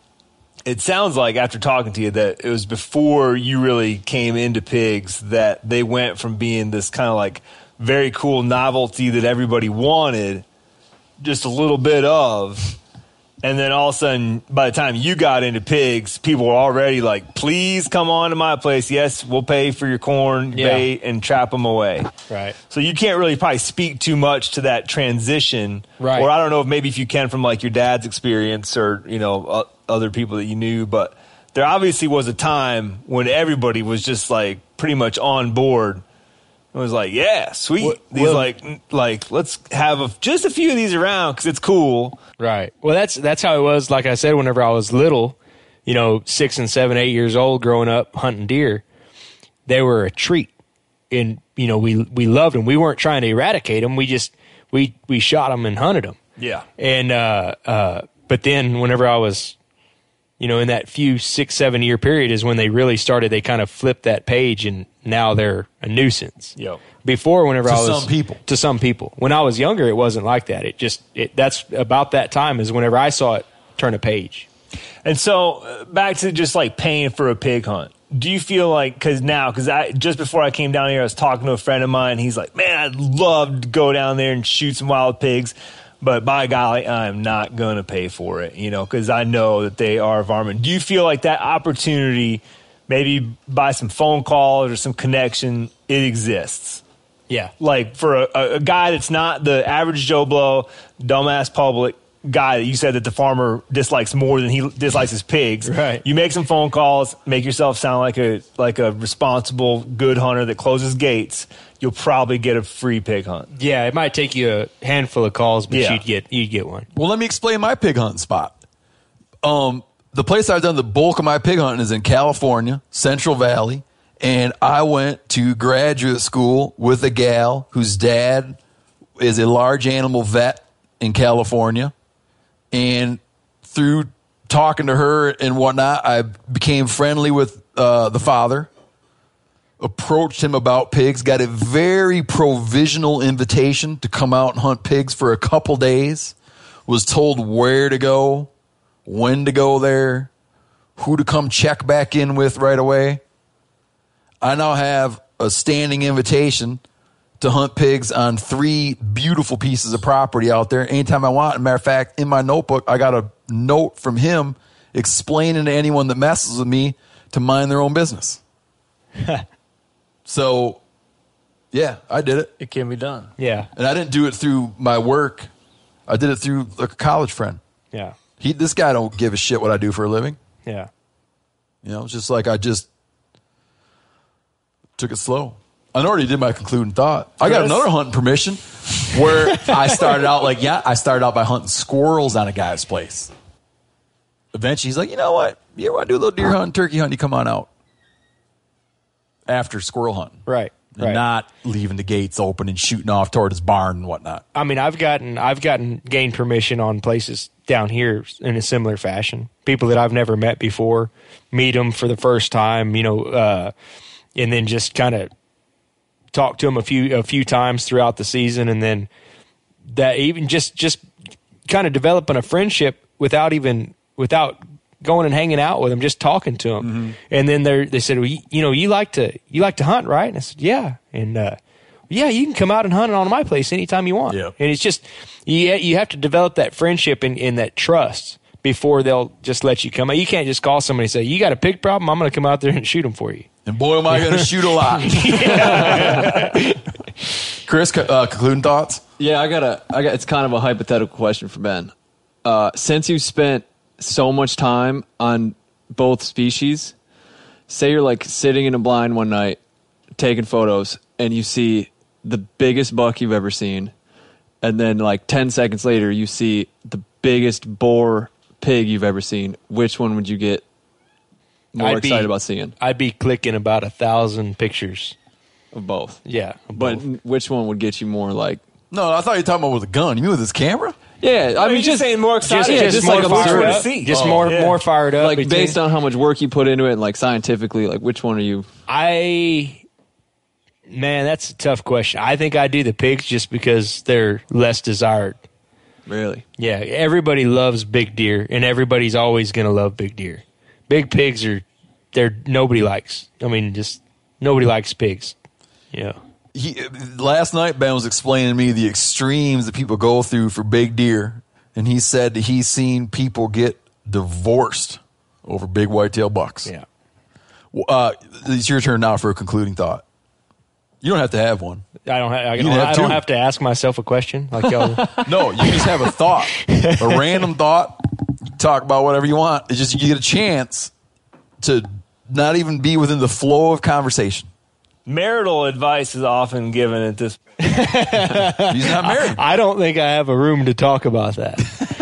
It sounds like after talking to you that it was before you really came into pigs that they went from being this kind of like very cool novelty that everybody wanted, just a little bit of, and then all of a sudden, by the time you got into pigs, people were already like, please come on to my place. Yes, we'll pay for your corn, Yeah. bait, and trap them away. Right. So you can't really probably speak too much to that transition. Right. Or I don't know if maybe if you can from like your dad's experience or, you know, uh, other people that you knew, but there obviously was a time when everybody was just like pretty much on board. It was like, yeah, sweet. Well, these well- like, like let's have a, just a few of these around because it's cool. Right. Well, that's that's how it was. Like I said, whenever I was little, you know, six and seven, eight years old, growing up hunting deer, they were a treat, and you know, we we loved them. We weren't trying to eradicate them. We just we we shot them and hunted them. Yeah. And uh, uh, but then whenever I was, you know, in that few six seven year period is when they really started. They kind of flipped that page, and now they're a nuisance. Yep. Before, whenever To I was some people. to some people, when I was younger, it wasn't like that. It just it, that's about that time is whenever I saw it turn a page. And so uh, back to just like paying for a pig hunt. Do you feel like, because now, because I just before I came down here, I was talking to a friend of mine. He's like, man, I'd love to go down there and shoot some wild pigs. But by golly, I'm not going to pay for it, you know, because I know that they are varmint. Do you feel like that opportunity, maybe by some phone calls or some connection, it exists? Yeah. Like for a, a guy that's not the average Joe Blow, dumbass public guy that you said that the farmer dislikes more than he dislikes his pigs. Right. You make some phone calls, make yourself sound like a like a responsible, good hunter that closes gates. You'll probably get a free pig hunt. Yeah, it might take you a handful of calls, but Yeah. you'd get you'd get one. Well, let me explain my pig hunting spot. Um, the place I've done the bulk of my pig hunting is in California, Central Valley, and I went to graduate school with a gal whose dad is a large animal vet in California, and through talking to her and whatnot, I became friendly with uh, the father. Approached him about pigs, got a very provisional invitation to come out and hunt pigs for a couple days, was told where to go, when to go there, who to come check back in with right away. I now have a standing invitation to hunt pigs on three beautiful pieces of property out there anytime I want. As a matter of fact, in my notebook, I got a note from him explaining to anyone that messes with me to mind their own business. So, yeah, I did it. It can be done. Yeah. And I didn't do it through my work. I did it through like a college friend. Yeah. He, this guy don't give a shit what I do for a living. Yeah. You know, it's just like I just took it slow. I already did my concluding thought. I got Chris? another hunting permission Where I started out like, yeah, I started out by hunting squirrels on a guy's place. Eventually, he's like, you know what? You want to do a little deer hunting, turkey hunting? You come on out. After squirrel hunting. Right. And right. not leaving the gates open and shooting off toward his barn and whatnot. I mean, I've gotten I've gotten gained permission on places down here in a similar fashion. People that I've never met before, meet them for the first time, you know, uh, and then just kind of talk to them a few a few times throughout the season, and then that even just just kind of developing a friendship without even without going and hanging out with them, just talking to them. Mm-hmm. And then they they said, well, you, you know, you like to you like to hunt, right? And I said, yeah, and uh, yeah, you can come out and hunt on my place anytime you want. Yeah. And it's just you you have to develop that friendship and, and that trust before they'll just let you come out. You can't just call somebody and say, you got a pig problem? I'm going to come out there and shoot them for you. And boy, am I going to shoot a lot. Chris, uh, concluding thoughts? Yeah, I got a. I got. It's kind of a hypothetical question for Ben. Uh, since you spent so much time on both species, say you're like sitting in a blind one night, taking photos, and you see the biggest buck you've ever seen, and then like ten seconds later, you see the biggest boar pig you've ever seen. Which one would you get more I'd excited be, about seeing? I'd be clicking about a thousand pictures of both. Yeah, of but both. which one would get you more like? No, I thought you were talking about with a gun. You mean with his camera? Yeah, I mean, you're just saying more excited. Just, yeah, just, just more like fired absurd. up. see. Just Oh, more yeah. more fired up. like between- based on how much work you put into it, and like scientifically, like which one are you? I, man, that's a tough question. I think I do the pigs just because they're less desired. Really? Yeah, everybody loves big deer, and everybody's always going to love big deer. Big pigs are, they're nobody likes. I mean, just nobody likes pigs. Yeah. He, last night, Ben was explaining to me the extremes that people go through for big deer, and he said that he's seen people get divorced over big whitetail bucks. Yeah. Uh, it's your turn now for a concluding thought. You don't have to have one. I don't. Ha- I, You don't, have I don't two. have to ask myself a question like y'all. No, you just have a thought, a random thought. You talk about whatever you want. It's just you get a chance to not even be within the flow of conversation. Marital advice is often given at this. He's not married. I don't think I have a room to talk about that.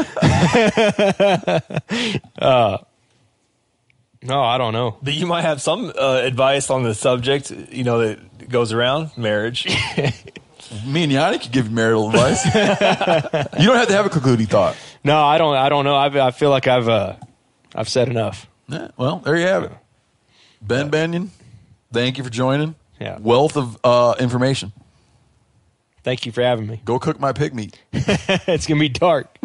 uh, no, I don't know. But you might have some uh, advice on the subject, you know, that goes around marriage. Me and Yanni could give you marital advice. You don't have to have a concluding thought. No, I don't. I don't know. I, I feel like I've uh, I've said enough. Yeah, well, there you have it. Ben Benyon, thank you for joining. Yeah. Wealth of uh, information. Thank you for having me. Go cook my pig meat. It's gonna be dark.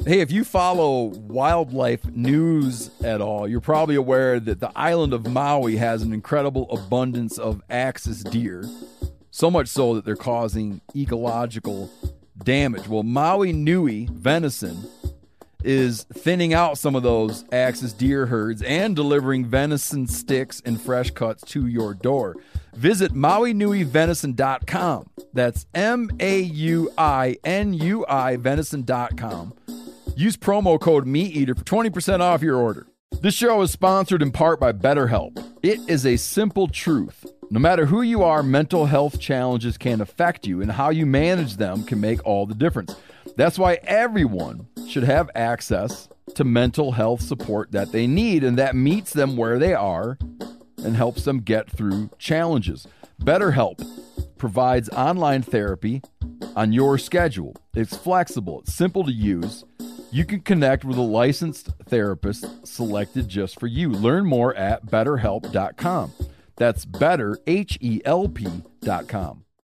Hey, if you follow wildlife news at all, you're probably aware that the island of Maui has an incredible abundance of axis deer, so much so that they're causing ecological damage. Well, Maui Nui venison is thinning out some of those axis deer herds and delivering venison sticks and fresh cuts to your door. Visit Maui Nui Venison dot com. That's M A U I N U I Venison dot com. Use promo code MeatEater for twenty percent off your order. This show is sponsored in part by BetterHelp. It is a simple truth. No matter who you are, mental health challenges can affect you, and how you manage them can make all the difference. That's why everyone should have access to mental health support that they need, and that meets them where they are and helps them get through challenges. BetterHelp provides online therapy on your schedule. It's flexible. It's simple to use. You can connect with a licensed therapist selected just for you. Learn more at better help dot com. That's better, H E L P dot com.